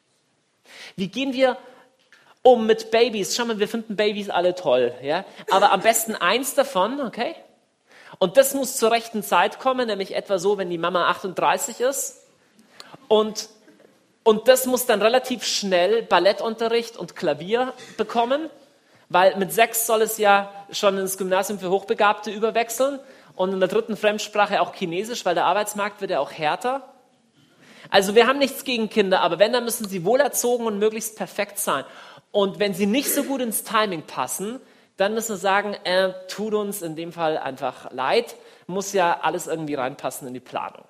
S1: Wie gehen wir um mit Babys? Schau mal, wir finden Babys alle toll, ja? Aber am besten eins davon, okay? Und das muss zur rechten Zeit kommen, nämlich etwa so, wenn die Mama achtunddreißig ist. Und, und das muss dann relativ schnell Ballettunterricht und Klavier bekommen, weil mit sechs soll es ja schon ins Gymnasium für Hochbegabte überwechseln und in der dritten Fremdsprache auch Chinesisch, weil der Arbeitsmarkt wird ja auch härter. Also wir haben nichts gegen Kinder, aber wenn, dann müssen sie wohlerzogen und möglichst perfekt sein. Und wenn sie nicht so gut ins Timing passen, dann müssen wir sagen, äh, tut uns in dem Fall einfach leid, muss ja alles irgendwie reinpassen in die Planung.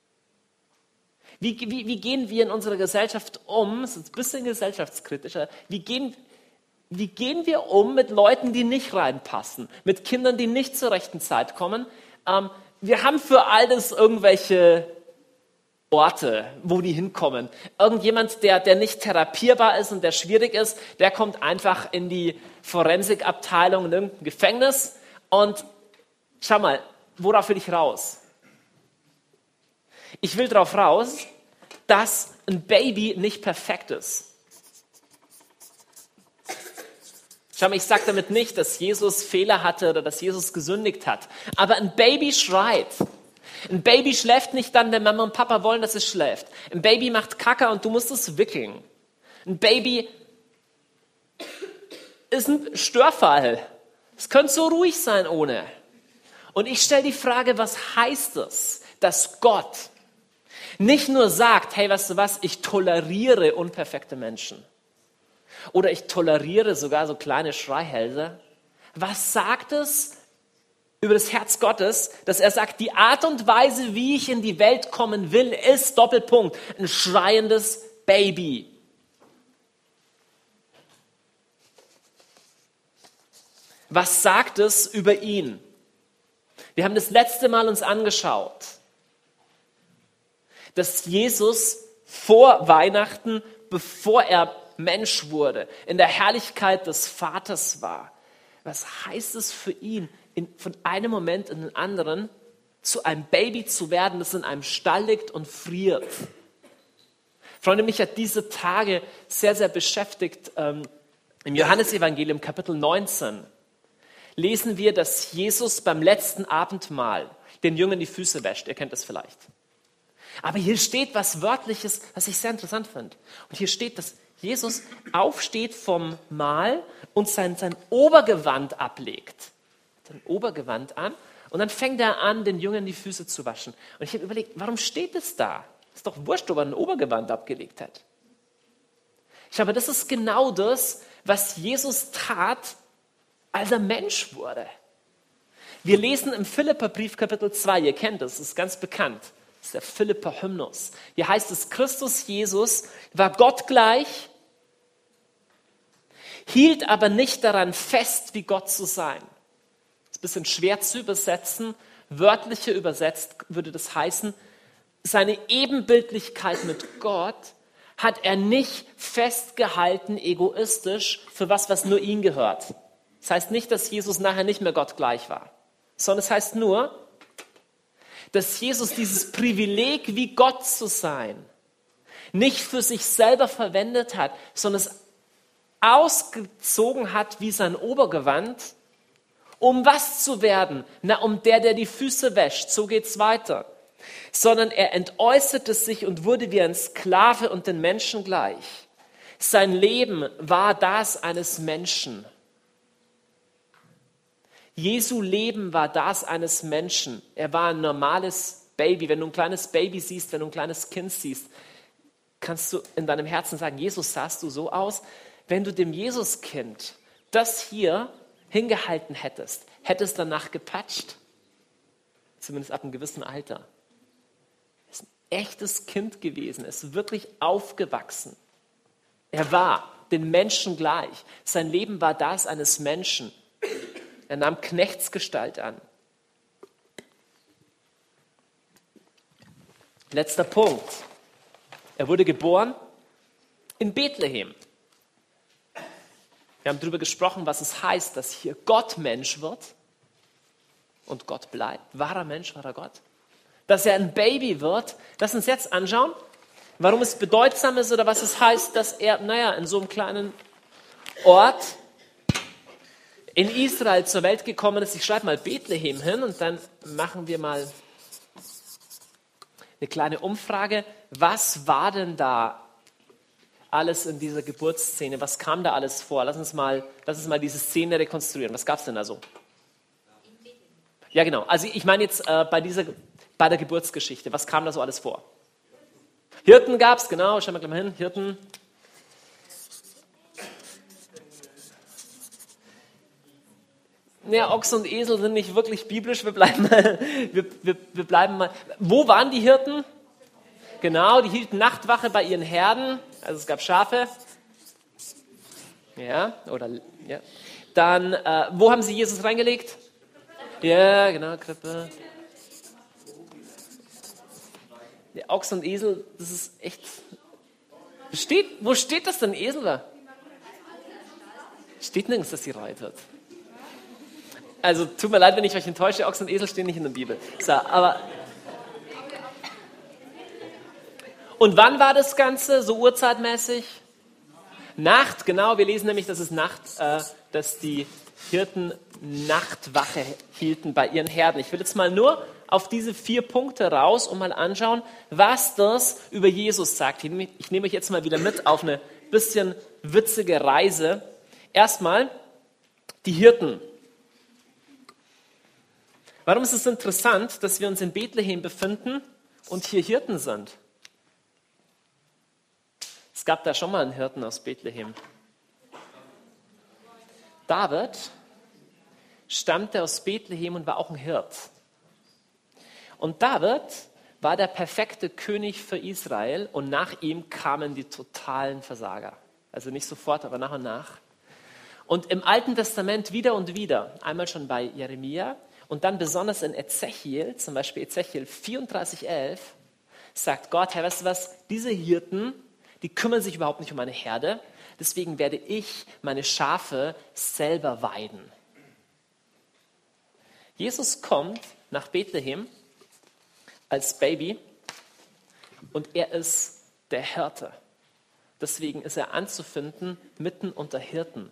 S1: Wie, wie, wie gehen wir in unserer Gesellschaft um, das ist ein bisschen gesellschaftskritischer, wie gehen, wie gehen wir um mit Leuten, die nicht reinpassen, mit Kindern, die nicht zur rechten Zeit kommen? Ähm, wir haben für all das irgendwelche Orte, wo die hinkommen. Irgendjemand, der, der nicht therapierbar ist und der schwierig ist, der kommt einfach in die Forensikabteilung in irgendein Gefängnis und schau mal, worauf will ich raus? Ich will darauf raus, dass ein Baby nicht perfekt ist. Schau mal, ich sage damit nicht, dass Jesus Fehler hatte oder dass Jesus gesündigt hat, aber ein Baby schreit. Ein Baby schläft nicht dann, wenn Mama und Papa wollen, dass es schläft. Ein Baby macht Kacke und du musst es wickeln. Ein Baby ist ein Störfall. Es könnte so ruhig sein ohne. Und ich stelle die Frage, was heißt es, dass Gott nicht nur sagt, hey, weißt du was, ich toleriere unperfekte Menschen. Oder ich toleriere sogar so kleine Schreihälse. Was sagt es über das Herz Gottes, dass er sagt, die Art und Weise, wie ich in die Welt kommen will, ist, Doppelpunkt, ein schreiendes Baby. Was sagt es über ihn? Wir haben das letzte Mal uns angeschaut, dass Jesus vor Weihnachten, bevor er Mensch wurde, in der Herrlichkeit des Vaters war. Was heißt es für ihn, in, von einem Moment in den anderen zu einem Baby zu werden, das in einem Stall liegt und friert? Freunde, mich hat diese Tage sehr, sehr beschäftigt. Ähm, im Johannesevangelium Kapitel neunzehn lesen wir, dass Jesus beim letzten Abendmahl den Jüngern die Füße wäscht. Ihr kennt das vielleicht. Aber hier steht was Wörtliches, was ich sehr interessant finde. Und hier steht, dass Jesus aufsteht vom Mahl und sein, sein Obergewand ablegt. Sein Obergewand an und dann fängt er an, den Jüngern die Füße zu waschen. Und ich habe überlegt, warum steht es da? Ist doch wurscht, ob er ein Obergewand abgelegt hat. Ich glaube, das ist genau das, was Jesus tat, als er Mensch wurde. Wir lesen im Philipperbrief Kapitel zwei, ihr kennt das, das ist ganz bekannt. Das ist der Philipper-Hymnus. Hier heißt es, Christus Jesus war Gott gleich, hielt aber nicht daran fest, wie Gott zu sein. Das ist ein bisschen schwer zu übersetzen. Wörtlicher übersetzt würde das heißen, seine Ebenbildlichkeit mit Gott hat er nicht festgehalten, egoistisch, für was, was nur ihm gehört. Das heißt nicht, dass Jesus nachher nicht mehr Gott gleich war, sondern es heißt nur, dass Jesus dieses Privileg, wie Gott zu sein, nicht für sich selber verwendet hat, sondern es ausgezogen hat wie sein Obergewand, um was zu werden? Na, um der, der die Füße wäscht. So geht's weiter. Sondern er entäußerte sich und wurde wie ein Sklave und den Menschen gleich. Sein Leben war das eines Menschen. Jesu Leben war das eines Menschen. Er war ein normales Baby. Wenn du ein kleines Baby siehst, wenn du ein kleines Kind siehst, kannst du in deinem Herzen sagen, Jesus, sahst du so aus? Wenn du dem Jesuskind das hier hingehalten hättest, hättest danach gepatscht. Zumindest ab einem gewissen Alter. Er ist ein echtes Kind gewesen. Er ist wirklich aufgewachsen. Er war den Menschen gleich. Sein Leben war das eines Menschen. Er nahm Knechtsgestalt an. Letzter Punkt. Er wurde geboren in Bethlehem. Wir haben darüber gesprochen, was es heißt, dass hier Gott Mensch wird und Gott bleibt. Wahrer Mensch, wahrer Gott. Dass er ein Baby wird. Lass uns jetzt anschauen, warum es bedeutsam ist oder was es heißt, dass er, naja, in so einem kleinen Ort in Israel zur Welt gekommen ist. Ich schreibe mal Bethlehem hin und dann machen wir mal eine kleine Umfrage. Was war denn da alles in dieser Geburtsszene? Was kam da alles vor? Lass uns mal, lass uns mal diese Szene rekonstruieren. Was gab es denn da so? Ja, genau. Also ich meine jetzt äh, bei, dieser, bei der Geburtsgeschichte. Was kam da so alles vor? Hirten gab es, genau. Schauen wir gleich mal hin. Hirten. Ja, Ochs und Esel sind nicht wirklich biblisch. Wir bleiben mal, wir, wir, wir bleiben mal. Wo waren die Hirten? Genau, die hielten Nachtwache bei ihren Herden. Also es gab Schafe. Ja, oder ja. Dann, äh, wo haben sie Jesus reingelegt? Ja, genau, Krippe. Der Ochs und Esel, das ist echt. Steht, wo steht das denn, Esel da? Steht nirgends, dass sie reitet. Also tut mir leid, wenn ich euch enttäusche, Ochs und Esel stehen nicht in der Bibel. So, aber und wann war das Ganze, so uhrzeitmäßig? Nacht, genau, wir lesen nämlich, dass es Nacht, äh, dass die Hirten Nachtwache hielten bei ihren Herden. Ich will jetzt mal nur auf diese vier Punkte raus und mal anschauen, was das über Jesus sagt. Ich nehme euch jetzt mal wieder mit auf eine bisschen witzige Reise. Erstmal, Die Hirten. Warum ist es interessant, dass wir uns in Bethlehem befinden und hier Hirten sind? Es gab da schon mal einen Hirten aus Bethlehem. David stammte aus Bethlehem und war auch ein Hirt. Und David war der perfekte König für Israel und nach ihm kamen die totalen Versager. Also nicht sofort, aber nach und nach. Und im Alten Testament wieder und wieder, einmal schon bei Jeremia und dann besonders in Ezechiel, zum Beispiel Ezechiel vierunddreißig elf, sagt Gott, Herr, weißt du was, diese Hirten, die kümmern sich überhaupt nicht um meine Herde, deswegen werde ich meine Schafe selber weiden. Jesus kommt nach Bethlehem als Baby und er ist der Hirte. Deswegen ist er anzufinden mitten unter Hirten.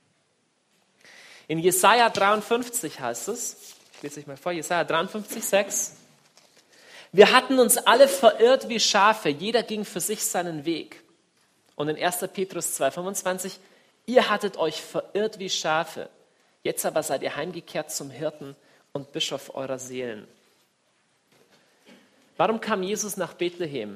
S1: In Jesaja dreiundfünfzig heißt es, ich lese euch mal vor, Jesaja dreiundfünfzig, sechs. Wir hatten uns alle verirrt wie Schafe, jeder ging für sich seinen Weg. Und in erster Petrus zwei, fünfundzwanzig, ihr hattet euch verirrt wie Schafe, jetzt aber seid ihr heimgekehrt zum Hirten und Bischof eurer Seelen. Warum kam Jesus nach Bethlehem?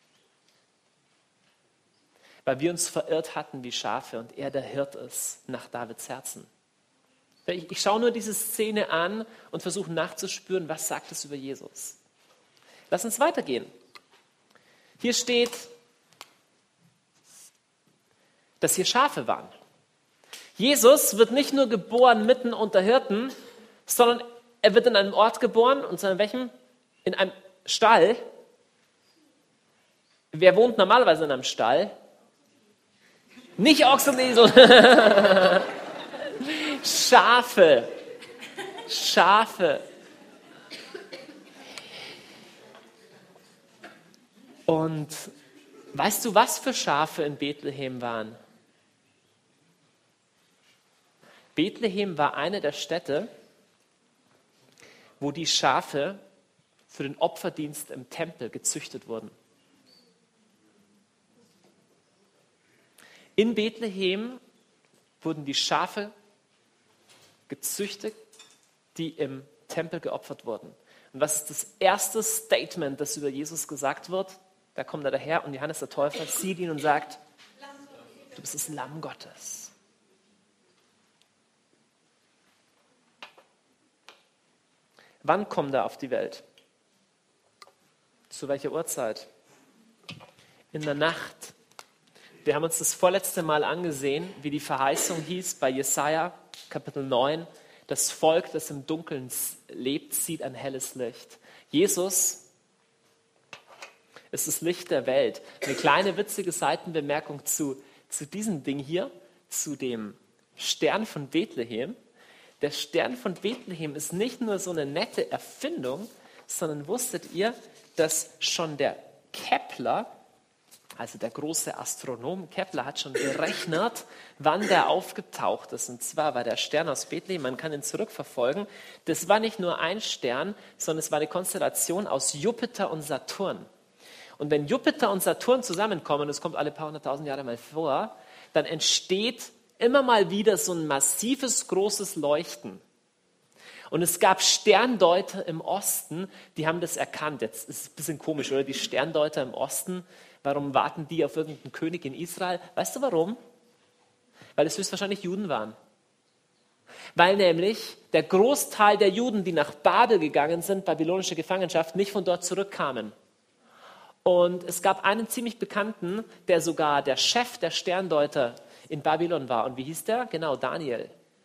S1: Weil wir uns verirrt hatten wie Schafe und er der Hirt ist nach Davids Herzen. Ich, ich schaue nur diese Szene an und versuche nachzuspüren, was sagt es über Jesus. Lass uns weitergehen. Hier steht, dass hier Schafe waren. Jesus wird nicht nur geboren mitten unter Hirten, sondern er wird in einem Ort geboren, und zwar in welchem? In einem Stall. Wer wohnt normalerweise in einem Stall? Nicht Ochs und Esel. Schafe. Schafe. Und weißt du, was für Schafe in Bethlehem waren? Bethlehem war eine der Städte, wo die Schafe für den Opferdienst im Tempel gezüchtet wurden. In Bethlehem wurden die Schafe gezüchtet, die im Tempel geopfert wurden. Und was ist das erste Statement, das über Jesus gesagt wird? Da kommt er daher und Johannes der Täufer sieht ihn und sagt, du bist das Lamm Gottes. Wann kommt er auf die Welt? Zu welcher Uhrzeit? In der Nacht. Wir haben uns das vorletzte Mal angesehen, wie die Verheißung hieß bei Jesaja, Kapitel neun. Das Volk, das im Dunkeln lebt, sieht ein helles Licht. Jesus ist das Licht der Welt. Eine kleine witzige Seitenbemerkung zu, zu diesem Ding hier, zu dem Stern von Bethlehem. Der Stern von Bethlehem ist nicht nur so eine nette Erfindung, sondern wusstet ihr, dass schon der Kepler, also der große Astronom Kepler, hat schon berechnet, wann der aufgetaucht ist. Und zwar war der Stern aus Bethlehem, man kann ihn zurückverfolgen. Das war nicht nur ein Stern, sondern es war eine Konstellation aus Jupiter und Saturn. Und wenn Jupiter und Saturn zusammenkommen, das kommt alle paar hunderttausend Jahre mal vor, dann entsteht immer mal wieder so ein massives, großes Leuchten. Und es gab Sterndeuter im Osten, die haben das erkannt. Jetzt ist es ein bisschen komisch, oder? Die Sterndeuter im Osten, warum warten die auf irgendeinen König in Israel? Weißt du warum? Weil es höchstwahrscheinlich Juden waren. Weil nämlich der Großteil der Juden, die nach Babel gegangen sind, babylonische Gefangenschaft, nicht von dort zurückkamen. Und es gab einen ziemlich bekannten, der sogar der Chef der Sterndeuter in Babylon war. Und wie hieß der? Genau, Daniel.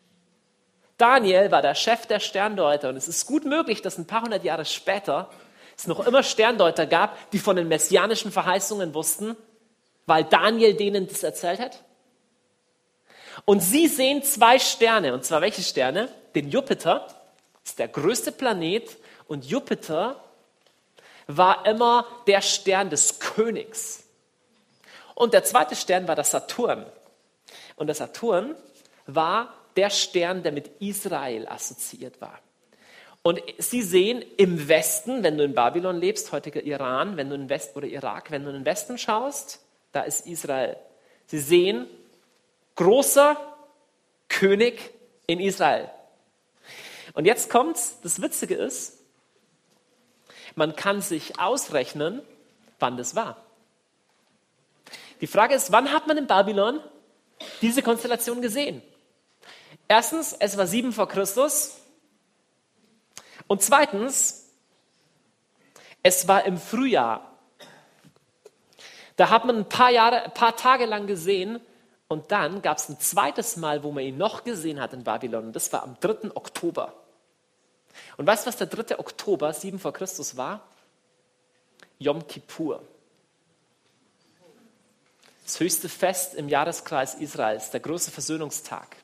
S1: Daniel war der Chef der Sterndeuter. Und es ist gut möglich, dass ein paar hundert Jahre später es noch immer Sterndeuter gab, die von den messianischen Verheißungen wussten, weil Daniel denen das erzählt hat. Und sie sehen zwei Sterne. Und zwar welche Sterne? Den Jupiter, das ist der größte Planet. Und Jupiter war immer der Stern des Königs. Und der zweite Stern war der Saturn. Und der Saturn war der Stern, der mit Israel assoziiert war. Und sie sehen im Westen, wenn du in Babylon lebst, heutiger Iran, wenn du in West oder Irak, wenn du in den Westen schaust, da ist Israel. Sie sehen großer König in Israel. Und jetzt kommt's, das Witzige ist, man kann sich ausrechnen, wann das war. Die Frage ist, wann hat man in Babylon diese Konstellation gesehen? Erstens, es war sieben vor Christus. Und zweitens, es war im Frühjahr. Da hat man ein paar Jahre, ein paar Tage lang gesehen und dann gab es ein zweites Mal, wo man ihn noch gesehen hat in Babylon. Und das war am dritten Oktober. Und weißt du, was der dritte Oktober, sieben vor Christus war? Yom Kippur. Das höchste Fest im Jahreskreis Israels, der große Versöhnungstag.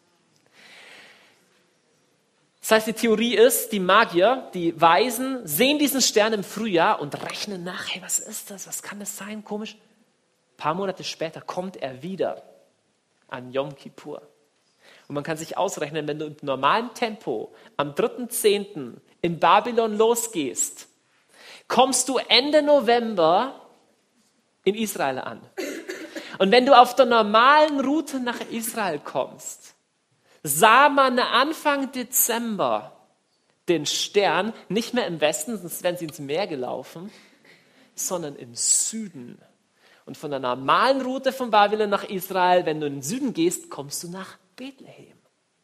S1: Das heißt, die Theorie ist, die Magier, die Weisen, sehen diesen Stern im Frühjahr und rechnen nach, hey, was ist das, was kann das sein, komisch. Ein paar Monate später kommt er wieder an Yom Kippur. Und man kann sich ausrechnen, wenn du im normalen Tempo am dritten zehnten in Babylon losgehst, kommst du Ende November in Israel an. Und wenn du auf der normalen Route nach Israel kommst, sah man Anfang Dezember den Stern nicht mehr im Westen, sonst wären sie ins Meer gelaufen, sondern im Süden. Und von der normalen Route von Babylon nach Israel, wenn du in den Süden gehst, kommst du nach Bethlehem.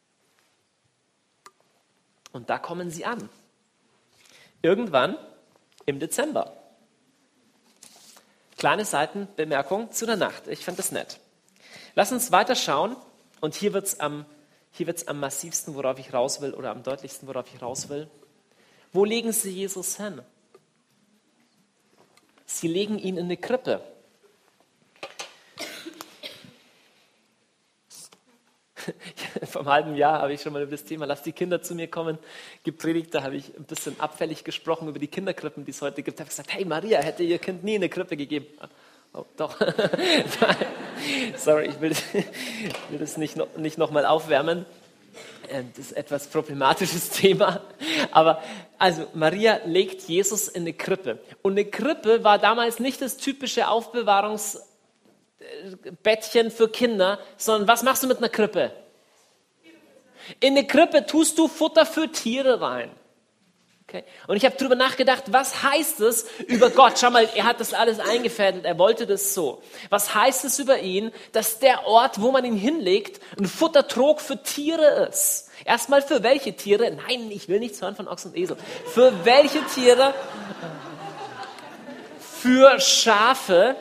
S1: Und da kommen sie an. Irgendwann im Dezember. Kleine Seitenbemerkung zu der Nacht. Ich fand das nett. Lass uns weiter schauen. Und hier wird es am, hier wird's am massivsten, worauf ich raus will, oder am deutlichsten, worauf ich raus will. Wo legen sie Jesus hin? Sie legen ihn in eine Krippe. Vor einem halben Jahr habe ich schon mal über das Thema, lass die Kinder zu mir kommen, gepredigt. Da habe ich ein bisschen abfällig gesprochen über die Kinderkrippen, die es heute gibt. Da habe ich gesagt, hey, Maria hätte ihr Kind nie eine Krippe gegeben. Oh, doch. Sorry, ich will, will das nicht, noch, nicht nochmal aufwärmen. Das ist ein etwas problematisches Thema. Aber also Maria legt Jesus in eine Krippe. Und eine Krippe war damals nicht das typische Aufbewahrungsbettchen für Kinder, sondern was machst du mit einer Krippe? In eine Krippe tust du Futter für Tiere rein. Okay? Und ich habe darüber nachgedacht, was heißt es über Gott? Schau mal, er hat das alles eingefädelt, er wollte das so. Was heißt es über ihn, dass der Ort, wo man ihn hinlegt, ein Futtertrog für Tiere ist? Erstmal für welche Tiere? Nein, ich will nichts hören von Ochs und Esel. Für welche Tiere? Für Schafe.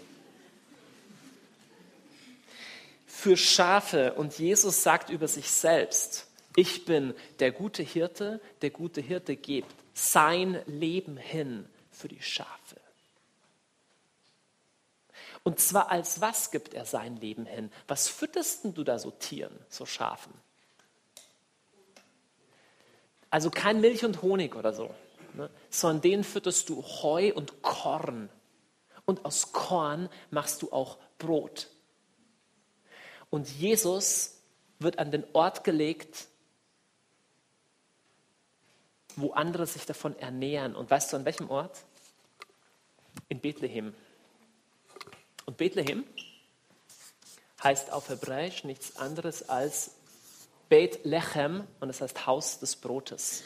S1: Für Schafe. Und Jesus sagt über sich selbst, ich bin der gute Hirte, der gute Hirte gibt sein Leben hin für die Schafe. Und zwar als was gibt er sein Leben hin? Was fütterst denn du da so Tieren, so Schafen? Also kein Milch und Honig oder so, ne? Sondern denen fütterst du Heu und Korn. Und aus Korn machst du auch Brot. Und Jesus wird an den Ort gelegt, wo andere sich davon ernähren. Und weißt du, an welchem Ort? In Bethlehem. Und Bethlehem heißt auf Hebräisch nichts anderes als Beit Lechem, und das heißt Haus des Brotes.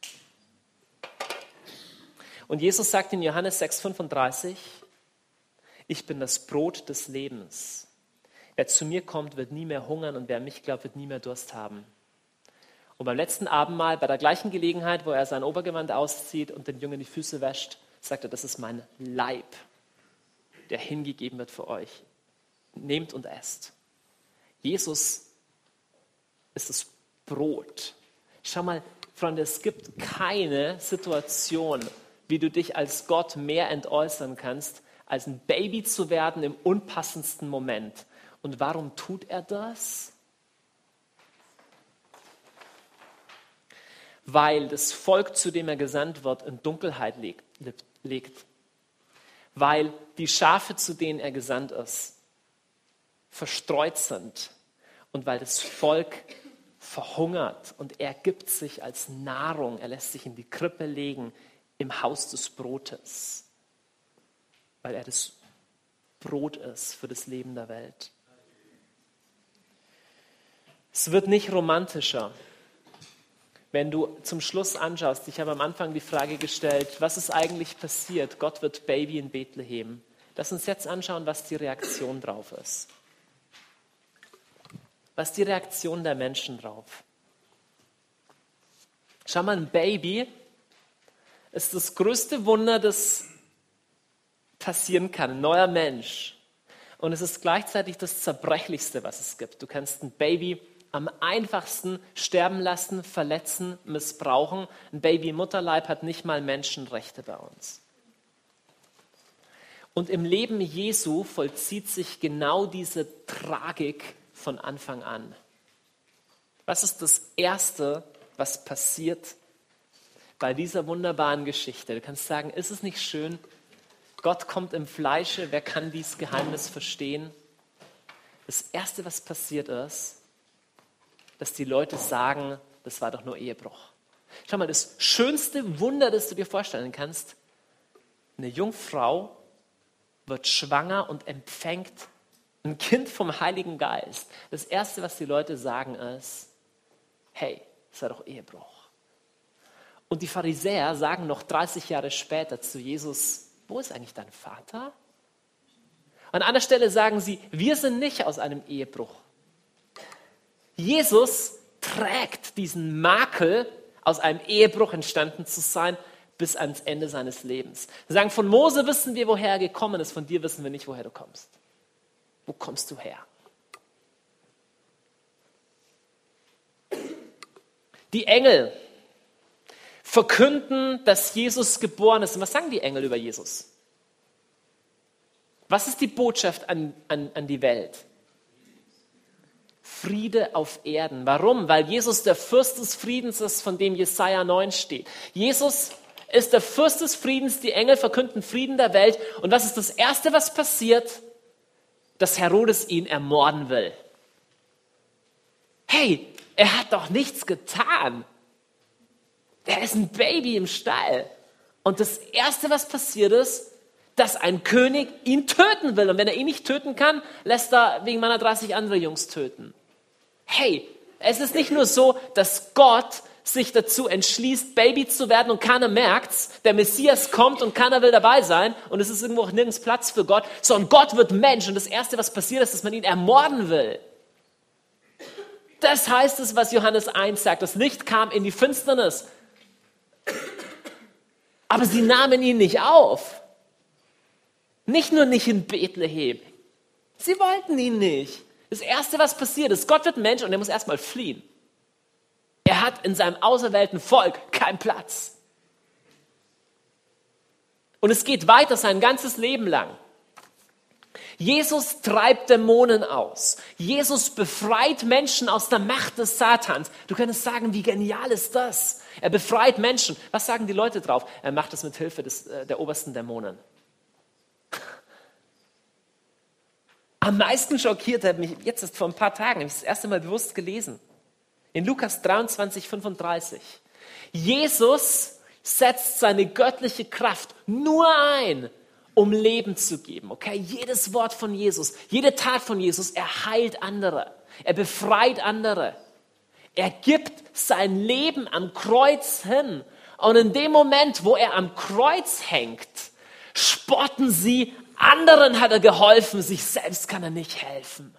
S1: Und Jesus sagt in Johannes sechs fünfunddreißig, ich bin das Brot des Lebens. Wer zu mir kommt, wird nie mehr hungern, und wer an mich glaubt, wird nie mehr Durst haben. Und beim letzten Abendmahl, bei der gleichen Gelegenheit, wo er sein Obergewand auszieht und den Jüngern die Füße wäscht, sagt er, das ist mein Leib, der hingegeben wird für euch. Nehmt und esst. Jesus ist das Brot. Schau mal, Freunde, es gibt keine Situation, wie du dich als Gott mehr entäußern kannst, als ein Baby zu werden im unpassendsten Moment. Und warum tut er das? Weil das Volk, zu dem er gesandt wird, in Dunkelheit lebt. Weil die Schafe, zu denen er gesandt ist, verstreut sind. Und weil das Volk verhungert und er gibt sich als Nahrung, er lässt sich in die Krippe legen im Haus des Brotes. Weil er das Brot ist für das Leben der Welt. Es wird nicht romantischer, wenn du zum Schluss anschaust. Ich habe am Anfang die Frage gestellt, was ist eigentlich passiert? Gott wird Baby in Bethlehem. Lass uns jetzt anschauen, was die Reaktion drauf ist. Was ist die Reaktion der Menschen drauf? Schau mal, ein Baby ist das größte Wunder, das passieren kann. Ein neuer Mensch. Und es ist gleichzeitig das Zerbrechlichste, was es gibt. Du kannst ein Baby am einfachsten sterben lassen, verletzen, missbrauchen. Ein Baby im Mutterleib hat nicht mal Menschenrechte bei uns. Und im Leben Jesu vollzieht sich genau diese Tragik von Anfang an. Was ist das Erste, was passiert bei dieser wunderbaren Geschichte? Du kannst sagen, ist es nicht schön? Gott kommt im Fleische, wer kann dieses Geheimnis verstehen? Das Erste, was passiert ist, dass die Leute sagen, das war doch nur Ehebruch. Schau mal, das schönste Wunder, das du dir vorstellen kannst, eine Jungfrau wird schwanger und empfängt ein Kind vom Heiligen Geist. Das Erste, was die Leute sagen, ist, hey, das war doch Ehebruch. Und die Pharisäer sagen noch dreißig Jahre später zu Jesus, wo ist eigentlich dein Vater? An einer Stelle sagen sie, wir sind nicht aus einem Ehebruch. Jesus trägt diesen Makel, aus einem Ehebruch entstanden zu sein, bis ans Ende seines Lebens. Sie sagen, von Mose wissen wir, woher er gekommen ist, von dir wissen wir nicht, woher du kommst. Wo kommst du her? Die Engel verkünden, dass Jesus geboren ist. Und was sagen die Engel über Jesus? Was ist die Botschaft an, an, an die Welt? Friede auf Erden. Warum? Weil Jesus der Fürst des Friedens ist, von dem Jesaja neun steht. Jesus ist der Fürst des Friedens, die Engel verkünden Frieden der Welt. Und was ist das Erste, was passiert? Dass Herodes ihn ermorden will. Hey, er hat doch nichts getan. Er ist ein Baby im Stall. Und das Erste, was passiert ist, dass ein König ihn töten will. Und wenn er ihn nicht töten kann, lässt er wegen meiner dreißig andere Jungs töten. Hey, es ist nicht nur so, dass Gott sich dazu entschließt, Baby zu werden und keiner merkt's. Der Messias kommt und keiner will dabei sein und es ist irgendwo auch nirgends Platz für Gott, sondern Gott wird Mensch und das Erste, was passiert ist, dass man ihn ermorden will. Das heißt es, was Johannes eins sagt. Das Licht kam in die Finsternis, aber sie nahmen ihn nicht auf. Nicht nur nicht in Bethlehem. Sie wollten ihn nicht. Das Erste, was passiert ist, Gott wird Mensch und er muss erstmal fliehen. Er hat in seinem auserwählten Volk keinen Platz. Und es geht weiter sein ganzes Leben lang. Jesus treibt Dämonen aus. Jesus befreit Menschen aus der Macht des Satans. Du könntest sagen, wie genial ist das? Er befreit Menschen. Was sagen die Leute drauf? Er macht das mit Hilfe des, äh, der obersten Dämonen. Am meisten schockiert hat mich, jetzt ist vor ein paar Tagen, habe ich das erste Mal bewusst gelesen. In Lukas dreiundzwanzig, fünfunddreißig. Jesus setzt seine göttliche Kraft nur ein, um Leben zu geben. Okay, jedes Wort von Jesus, jede Tat von Jesus, er heilt andere. Er befreit andere. Er gibt sein Leben am Kreuz hin. Und in dem Moment, wo er am Kreuz hängt, spotten sie, anderen hat er geholfen, sich selbst kann er nicht helfen.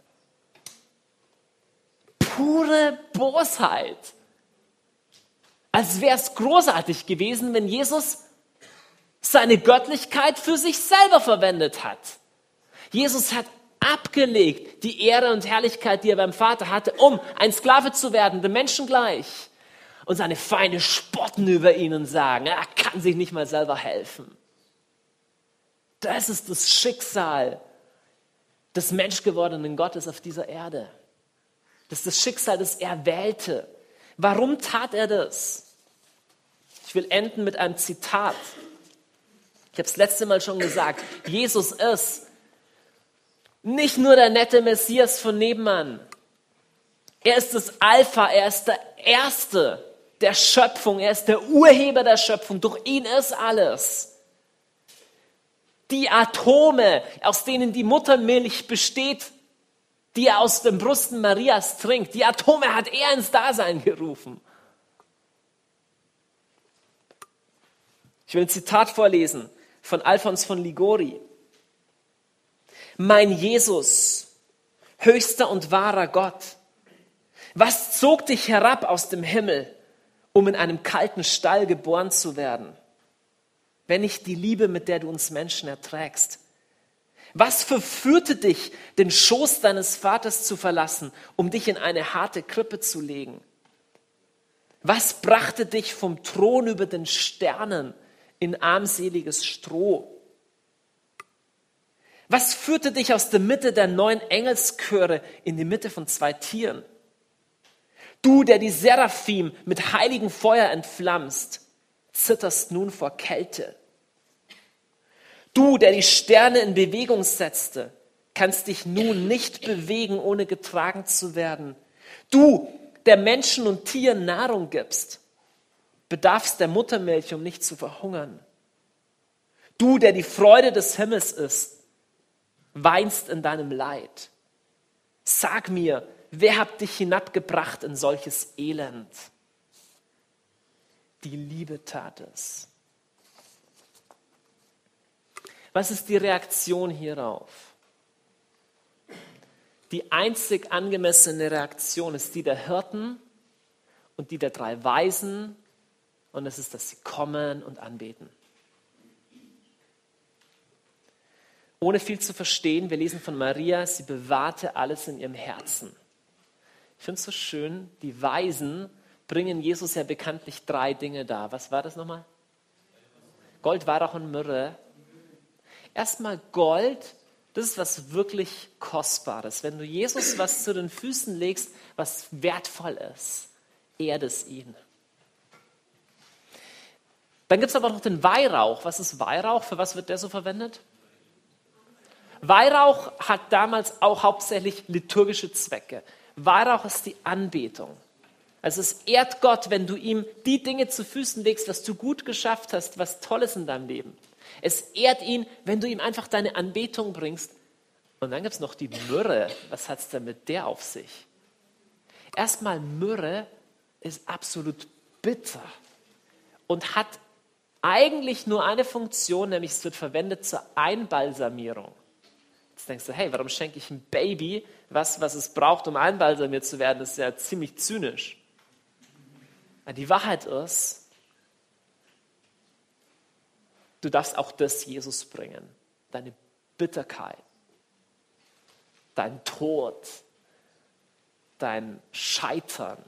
S1: Pure Bosheit. Als wäre es großartig gewesen, wenn Jesus seine Göttlichkeit für sich selber verwendet hat. Jesus hat abgelegt die Ehre und Herrlichkeit, die er beim Vater hatte, um ein Sklave zu werden, dem Menschen gleich. Und seine Feinde spotten über ihn und sagen, er kann sich nicht mal selber helfen. Das ist das Schicksal des menschgewordenen Gottes auf dieser Erde. Das ist das Schicksal, das er wählte. Warum tat er das? Ich will enden mit einem Zitat. Ich habe es letzte Mal schon gesagt. Jesus ist nicht nur der nette Messias von nebenan. Er ist das Alpha, er ist der Erste der Schöpfung, er ist der Urheber der Schöpfung. Durch ihn ist alles. Die Atome, aus denen die Muttermilch besteht, die er aus den Brüsten Marias trinkt. Die Atome hat er ins Dasein gerufen. Ich will ein Zitat vorlesen von Alphons von Liguori. Mein Jesus, höchster und wahrer Gott, was zog dich herab aus dem Himmel, um in einem kalten Stall geboren zu werden, wenn nicht die Liebe, mit der du uns Menschen erträgst? Was verführte dich, den Schoß deines Vaters zu verlassen, um dich in eine harte Krippe zu legen? Was brachte dich vom Thron über den Sternen in armseliges Stroh? Was führte dich aus der Mitte der neun Engelschöre in die Mitte von zwei Tieren? Du, der die Seraphim mit heiligem Feuer entflammst, zitterst nun vor Kälte. Du, der die Sterne in Bewegung setzte, kannst dich nun nicht bewegen, ohne getragen zu werden. Du, der Menschen und Tieren Nahrung gibst, bedarfst der Muttermilch, um nicht zu verhungern. Du, der die Freude des Himmels ist, weinst in deinem Leid. Sag mir, wer hat dich hinabgebracht in solches Elend? Die Liebe tat es. Was ist die Reaktion hierauf? Die einzig angemessene Reaktion ist die der Hirten und die der drei Weisen, und es ist, dass sie kommen und anbeten. Ohne viel zu verstehen, wir lesen von Maria, sie bewahrte alles in ihrem Herzen. Ich finde es so schön, die Weisen bringen Jesus ja bekanntlich drei Dinge dar. Was war das nochmal? Gold, Weihrauch und Myrrhe. Erstmal Gold, das ist was wirklich Kostbares. Wenn du Jesus was zu den Füßen legst, was wertvoll ist, ehrt es ihn. Dann gibt es aber noch den Weihrauch. Was ist Weihrauch? Für was wird der so verwendet? Weihrauch hat damals auch hauptsächlich liturgische Zwecke. Weihrauch ist die Anbetung. Also es ehrt Gott, wenn du ihm die Dinge zu Füßen legst, was du gut geschafft hast, was Tolles in deinem Leben. Es ehrt ihn, wenn du ihm einfach deine Anbetung bringst. Und dann gibt es noch die Myrrhe. Was hat es denn mit der auf sich? Erstmal, Myrrhe ist absolut bitter und hat eigentlich nur eine Funktion, nämlich es wird verwendet zur Einbalsamierung. Jetzt denkst du, hey, warum schenke ich einem Baby was, was es braucht, um einbalsamiert zu werden? Das ist ja ziemlich zynisch. Aber die Wahrheit ist, du darfst auch das Jesus bringen. Deine Bitterkeit, dein Tod, dein Scheitern.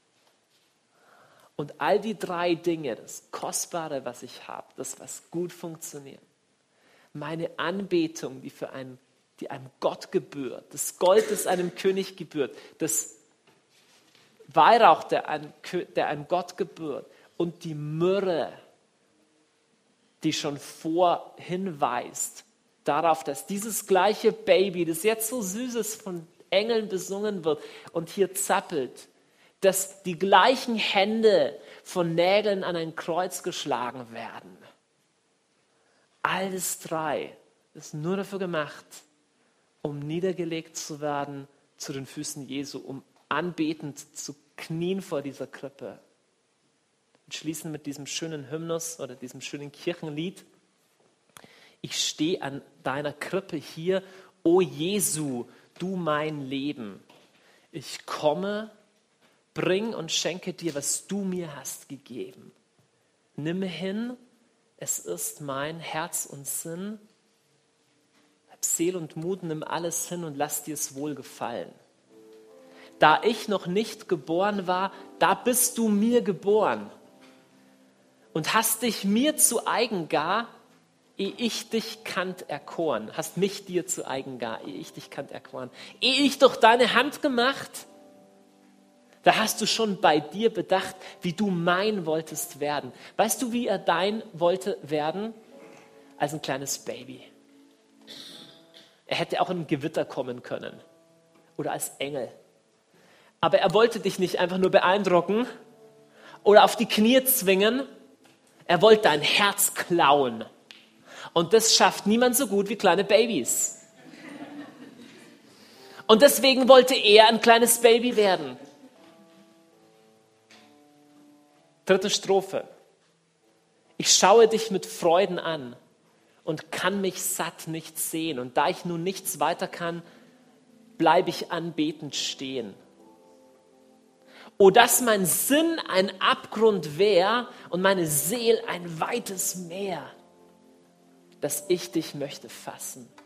S1: Und all die drei Dinge, das Kostbare, was ich habe, das, was gut funktioniert, meine Anbetung, die für einen, die einem Gott gebührt, das Gold, das einem König gebührt, das Weihrauch, der einem, der einem Gott gebührt, und die Myrrhe, die schon vorhinweist darauf, dass dieses gleiche Baby, das jetzt so süß ist, von Engeln besungen wird und hier zappelt, dass die gleichen Hände von Nägeln an ein Kreuz geschlagen werden. Alles drei ist nur dafür gemacht, um niedergelegt zu werden zu den Füßen Jesu, um anbetend zu knien vor dieser Krippe. Und schließen mit diesem schönen Hymnus oder diesem schönen Kirchenlied. Ich stehe an deiner Krippe hier, o Jesu, du mein Leben. Ich komme, bring und schenke dir, was du mir hast gegeben. Nimm hin, es ist mein Herz und Sinn. Hab Seel und Mut, nimm alles hin und lass dir es wohl gefallen. Da ich noch nicht geboren war, da bist du mir geboren und hast dich mir zu eigen gar, ehe ich dich kannt erkoren. Hast mich dir zu eigen gar, ehe ich dich kannt erkoren. Ehe ich durch deine Hand gemacht, da hast du schon bei dir bedacht, wie du mein wolltest werden. Weißt du, wie er dein wollte werden? Als ein kleines Baby. Er hätte auch in ein Gewitter kommen können oder als Engel. Aber er wollte dich nicht einfach nur beeindrucken oder auf die Knie zwingen. Er wollte dein Herz klauen. Und das schafft niemand so gut wie kleine Babys. Und deswegen wollte er ein kleines Baby werden. Dritte Strophe. Ich schaue dich mit Freuden an und kann mich satt nicht sehen. Und da ich nun nichts weiter kann, bleibe ich anbetend stehen. O, dass mein Sinn ein Abgrund wär und meine Seel ein weites Meer, dass ich dich möchte fassen